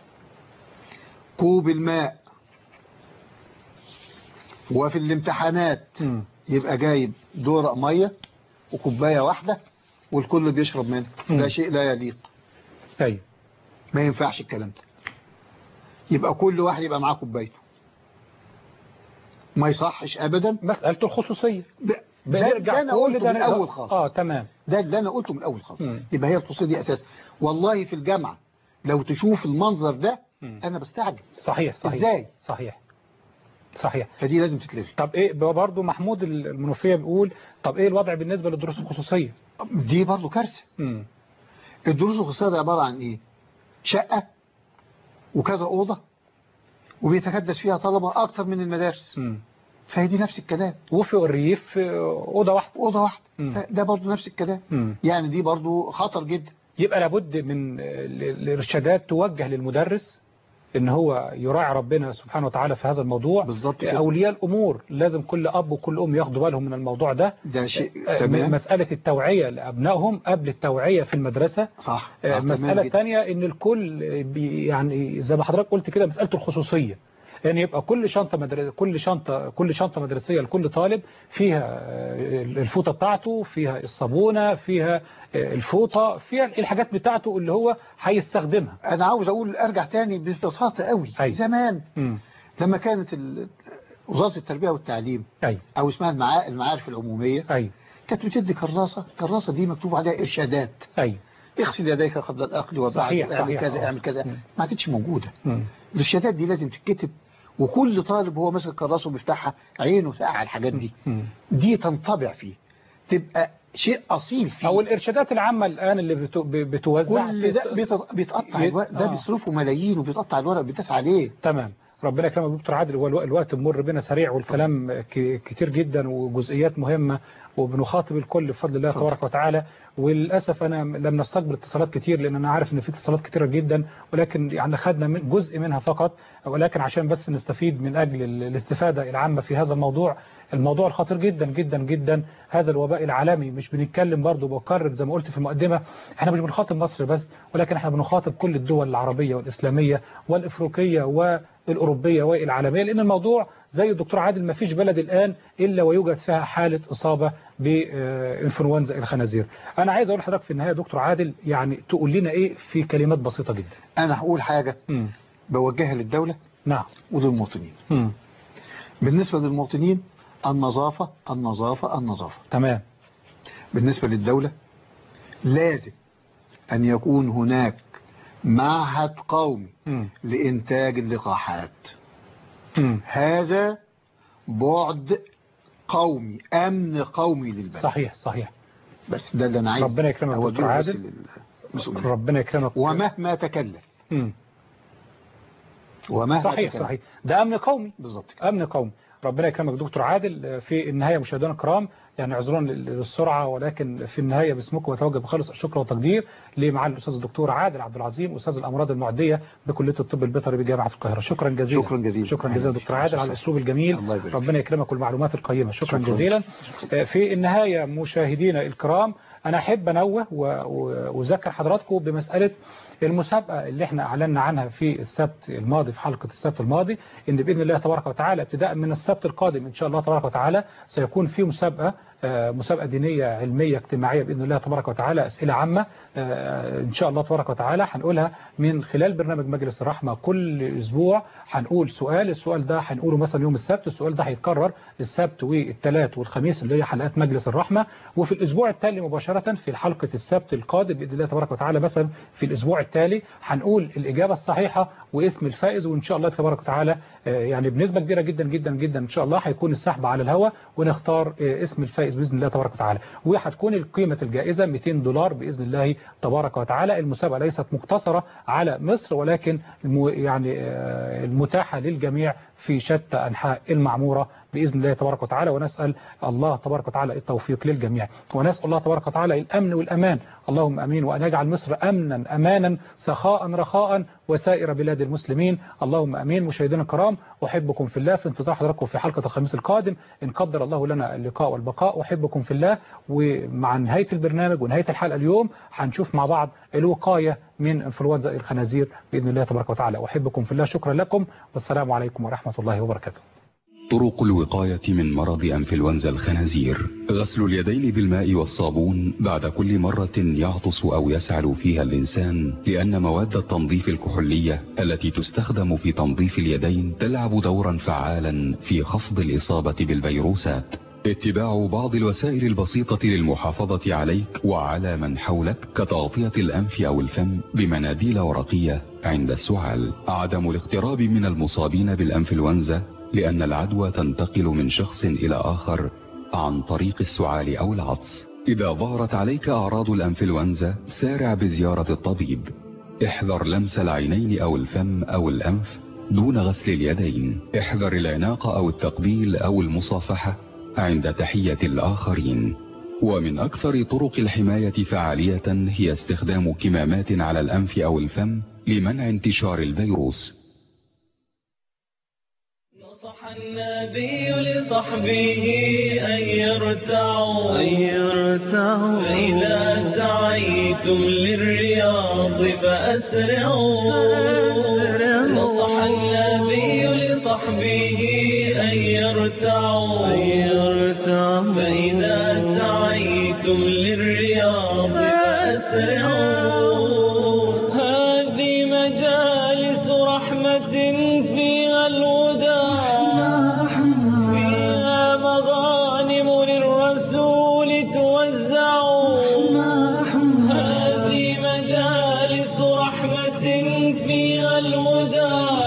كوب الماء، وفي الامتحانات م. يبقى جايب دورق ميه وكوبايه واحده والكل بيشرب منها. ده شيء لا يليق. ايوه ما ينفعش الكلام ده. يبقى كل واحد يبقى معاه كوبايته، ما يصحش ابدا. مساله الخصوصيه ده, ده, ده انا قلته من الاول خالص. اه تمام. ده ده انا قلته من الاول خالص. يبقى هي الخصوصيه دي اساس. والله في الجامعه لو تشوف المنظر ده م. انا بستعجب. صحيح صحيح. ازاي؟ صحيح صحيح. فدي لازم تتلغي. طب ايه برضه محمود المنوفيه بيقول طب ايه الوضع بالنسبه للدروس الخصوصيه؟ دي برضه كارثه. الدروس الخصوصيه دي عباره عن ايه؟ شقه وكذا اوضه وبيتكدس فيها طلبه اكتر من المدارس. م. فهي دي نفس الكلام. وفي الريف اوضه واحده اوضه واحده. ده برضه نفس الكلام. م. يعني دي برضه خطر جدا. يبقى لابد من الارشادات توجه للمدرس ان هو يراعي ربنا سبحانه وتعالى في هذا الموضوع. بالظبط. اولياء الامور لازم كل اب وكل ام ياخدوا بالهم من الموضوع ده. ده شيء تمام. مساله التوعيه لابنائهم قبل التوعيه في المدرسه. صح. المساله الثانيه ان الكل يعني زي ما حضرتك قلت كده مساله الخصوصيه، يعني يبقى كل شنطه مدرسة كل شنطه كل شنطه مدرسيه لكل طالب فيها الفوطه بتاعته، فيها الصابونه، فيها الفوطه، فيها الحاجات بتاعته اللي هو هيستخدمها. انا عاوز اقول ارجع تاني ببساطه قوي. أي. زمان م. لما كانت وزاره التربيه والتعليم أي. او اسمها المعارف العموميه أي. كانت بتدي كراسه، الكراسه دي مكتوب عليها ارشادات. أي. اغسل يديك قبل الاكل وبعد، صحيح. اعمل صحيح. كذا اعمل كذا. م. ما عادتش موجوده. م. الارشادات دي لازم تتكتب، وكل طالب هو ماسك كراسه وبيفتحها عينه ساقعه على الحاجات دي. م. دي تنطبع فيه، تبقى شيء اصيل فيه. او الارشادات العامه الان اللي بتوزع كل ده بيتقطع الورق ده. آه. بيصرفوا ملايين وبيتقطع الورق بيداس عليه. تمام. ربنا يكرمك يا دكتور عادل. الوقت مر بنا سريع والكلام كتير جدا وجزئيات مهمه وبنخاطب الكل بفضل الله تبارك وتعالى. وللاسف انا لم نستقبل اتصالات كتير لان انا عارف ان في اتصالات كتيره جدا، ولكن يعني خدنا من جزء منها فقط، ولكن عشان بس نستفيد من اجل الاستفاده العامه في هذا الموضوع. الموضوع الخطير جدا جدا جدا هذا الوباء العالمي. مش بنتكلم برضه بكرر زي ما قلت في المقدمه، احنا مش بنخاطب مصر بس، ولكن احنا بنخاطب كل الدول العربيه والاسلاميه والافريقيه والأوروبية والعالمية، لأن الموضوع زي الدكتور عادل ما فيش بلد الآن إلا ويوجد فيها حالة إصابة بإنفلونزا الخنازير. أنا عايز أقول لحضرتك في النهاية دكتور عادل يعني تقول لنا إيه في كلمات بسيطة جدا. أنا هقول حاجة م. بوجهها للدولة نعم وللمواطنين. م. بالنسبة للمواطنين النظافة النظافة النظافة. تمام. بالنسبة للدولة لازم أن يكون هناك معهد قومي م. لإنتاج اللقاحات. م. هذا بعد قومي، أمن قومي للبلد. صحيح صحيح. بس ده اللي انا عايز ربنا يكرمك دكتور عادل. ربنا يكرمك. ومهما تكلف. امم ومهما صحيح تكلف. صحيح ده امن قومي بالظبط، امن قومي. ربنا يكرمك دكتور عادل. في النهايه مشاهدينا الكرام يعني اعذرونا للسرعه، ولكن في النهايه باسمكم وتوجه بخالص الشكر والتقدير لمعالي الاستاذ الدكتور عادل عبد العظيم، استاذ الامراض المعديه بكليه الطب البيطري بجامعه القاهره. شكرا جزيلا. شكرا جزيلا. شكرا جزيلا دكتور عادل على الاسلوب الجميل. ربنا يكرمك والمعلومات القيمه. شكرا, شكرا جزيلا. في النهايه مشاهدينا الكرام انا احب انوه واذكر حضراتكم بمساله المسابقة اللي احنا اعلنا عنها في السبت الماضي، في حلقة السبت الماضي، ان باذن الله تبارك وتعالى ابتداء من السبت القادم ان شاء الله تبارك وتعالى سيكون في مسابقة مسابقة دينية علمية اجتماعية بإذن الله تبارك وتعالى، أسئلة عامة إن شاء الله تبارك وتعالى هنقولها من خلال برنامج مجلس الرحمة. كل أسبوع هنقول سؤال، السؤال ده هنقوله مثلا يوم السبت، السؤال ده هيتكرر السبت والثلاث والخميس اللي هي حلقات مجلس الرحمة، وفي الأسبوع التالي مباشرة في حلقة السبت القادم بإذن الله تبارك وتعالى مثلا في الأسبوع التالي هنقول الإجابة الصحيحة واسم الفائز، وإن شاء الله تبارك وتعالى يعني بنسبة كبيرة جدا جدا جدا إن شاء الله هيكون السحب على الهواء ونختار اسم الفائز بإذن الله تبارك وتعالى، وهتكون قيمة الجائزة مئتين دولار بإذن الله تبارك وتعالى. المسابقة ليست مقتصرة على مصر ولكن يعني المتاحة للجميع في شتى أنحاء المعمورة بإذن الله تبارك وتعالى، ونسأل الله تبارك وتعالى التوفيق للجميع، ونسأل الله تبارك وتعالى الأمن والأمان، اللهم أمين، وأن يجعل مصر أمنا أمانا سخاء رخاء وسائر بلاد المسلمين، اللهم أمين. مشاهدينا الكرام أحبكم في الله، في انتظار حضراتكم في حلقة الخميس القادم إن قدر الله لنا اللقاء والبقاء. أحبكم في الله، ومع نهاية البرنامج ونهاية الحلقة اليوم هنشوف مع بعض الوقاية من انفلونزا الخنازير بإذن الله تبارك وتعالى. أحبكم في الله، شكرا لكم، والسلام عليكم ورحمة الله وبركاته. طرق الوقاية من مرض أنفلونزا الخنازير: غسل اليدين بالماء والصابون بعد كل مرة يعطس أو يسعل فيها الإنسان، لأن مواد التنظيف الكحولية التي تستخدم في تنظيف اليدين تلعب دورا فعالا في خفض الإصابة بالفيروسات. اتباع بعض الوسائل البسيطة للمحافظة عليك وعلى من حولك كتغطية الأنف أو الفم بمناديل ورقية عند السعال. عدم الاقتراب من المصابين بالأنفلونزا، لأن العدوى تنتقل من شخص إلى آخر عن طريق السعال أو العطس. إذا ظهرت عليك أعراض الأنفلونزا سارع بزيارة الطبيب. احذر لمس العينين أو الفم أو الأنف دون غسل اليدين. احذر العناق أو التقبيل أو المصافحة عند تحية الآخرين. ومن أكثر طرق الحماية فعالية هي استخدام كمامات على الأنف أو الفم لمنع انتشار الفيروس. نصح النبي لصحبه أن يرتعوا أن يرتعوا فإذا سعيتم للرياض فأسرعوا. نصح النبي لصحبه أن يرتعوا أن يرتعوا فإذا سعيتم للرياض فأسرعوا. هذه مجالس رحمة فيها الهدى، فيها مغانم للرسول توزعوا. هذه مجالس رحمة فيها الهدى،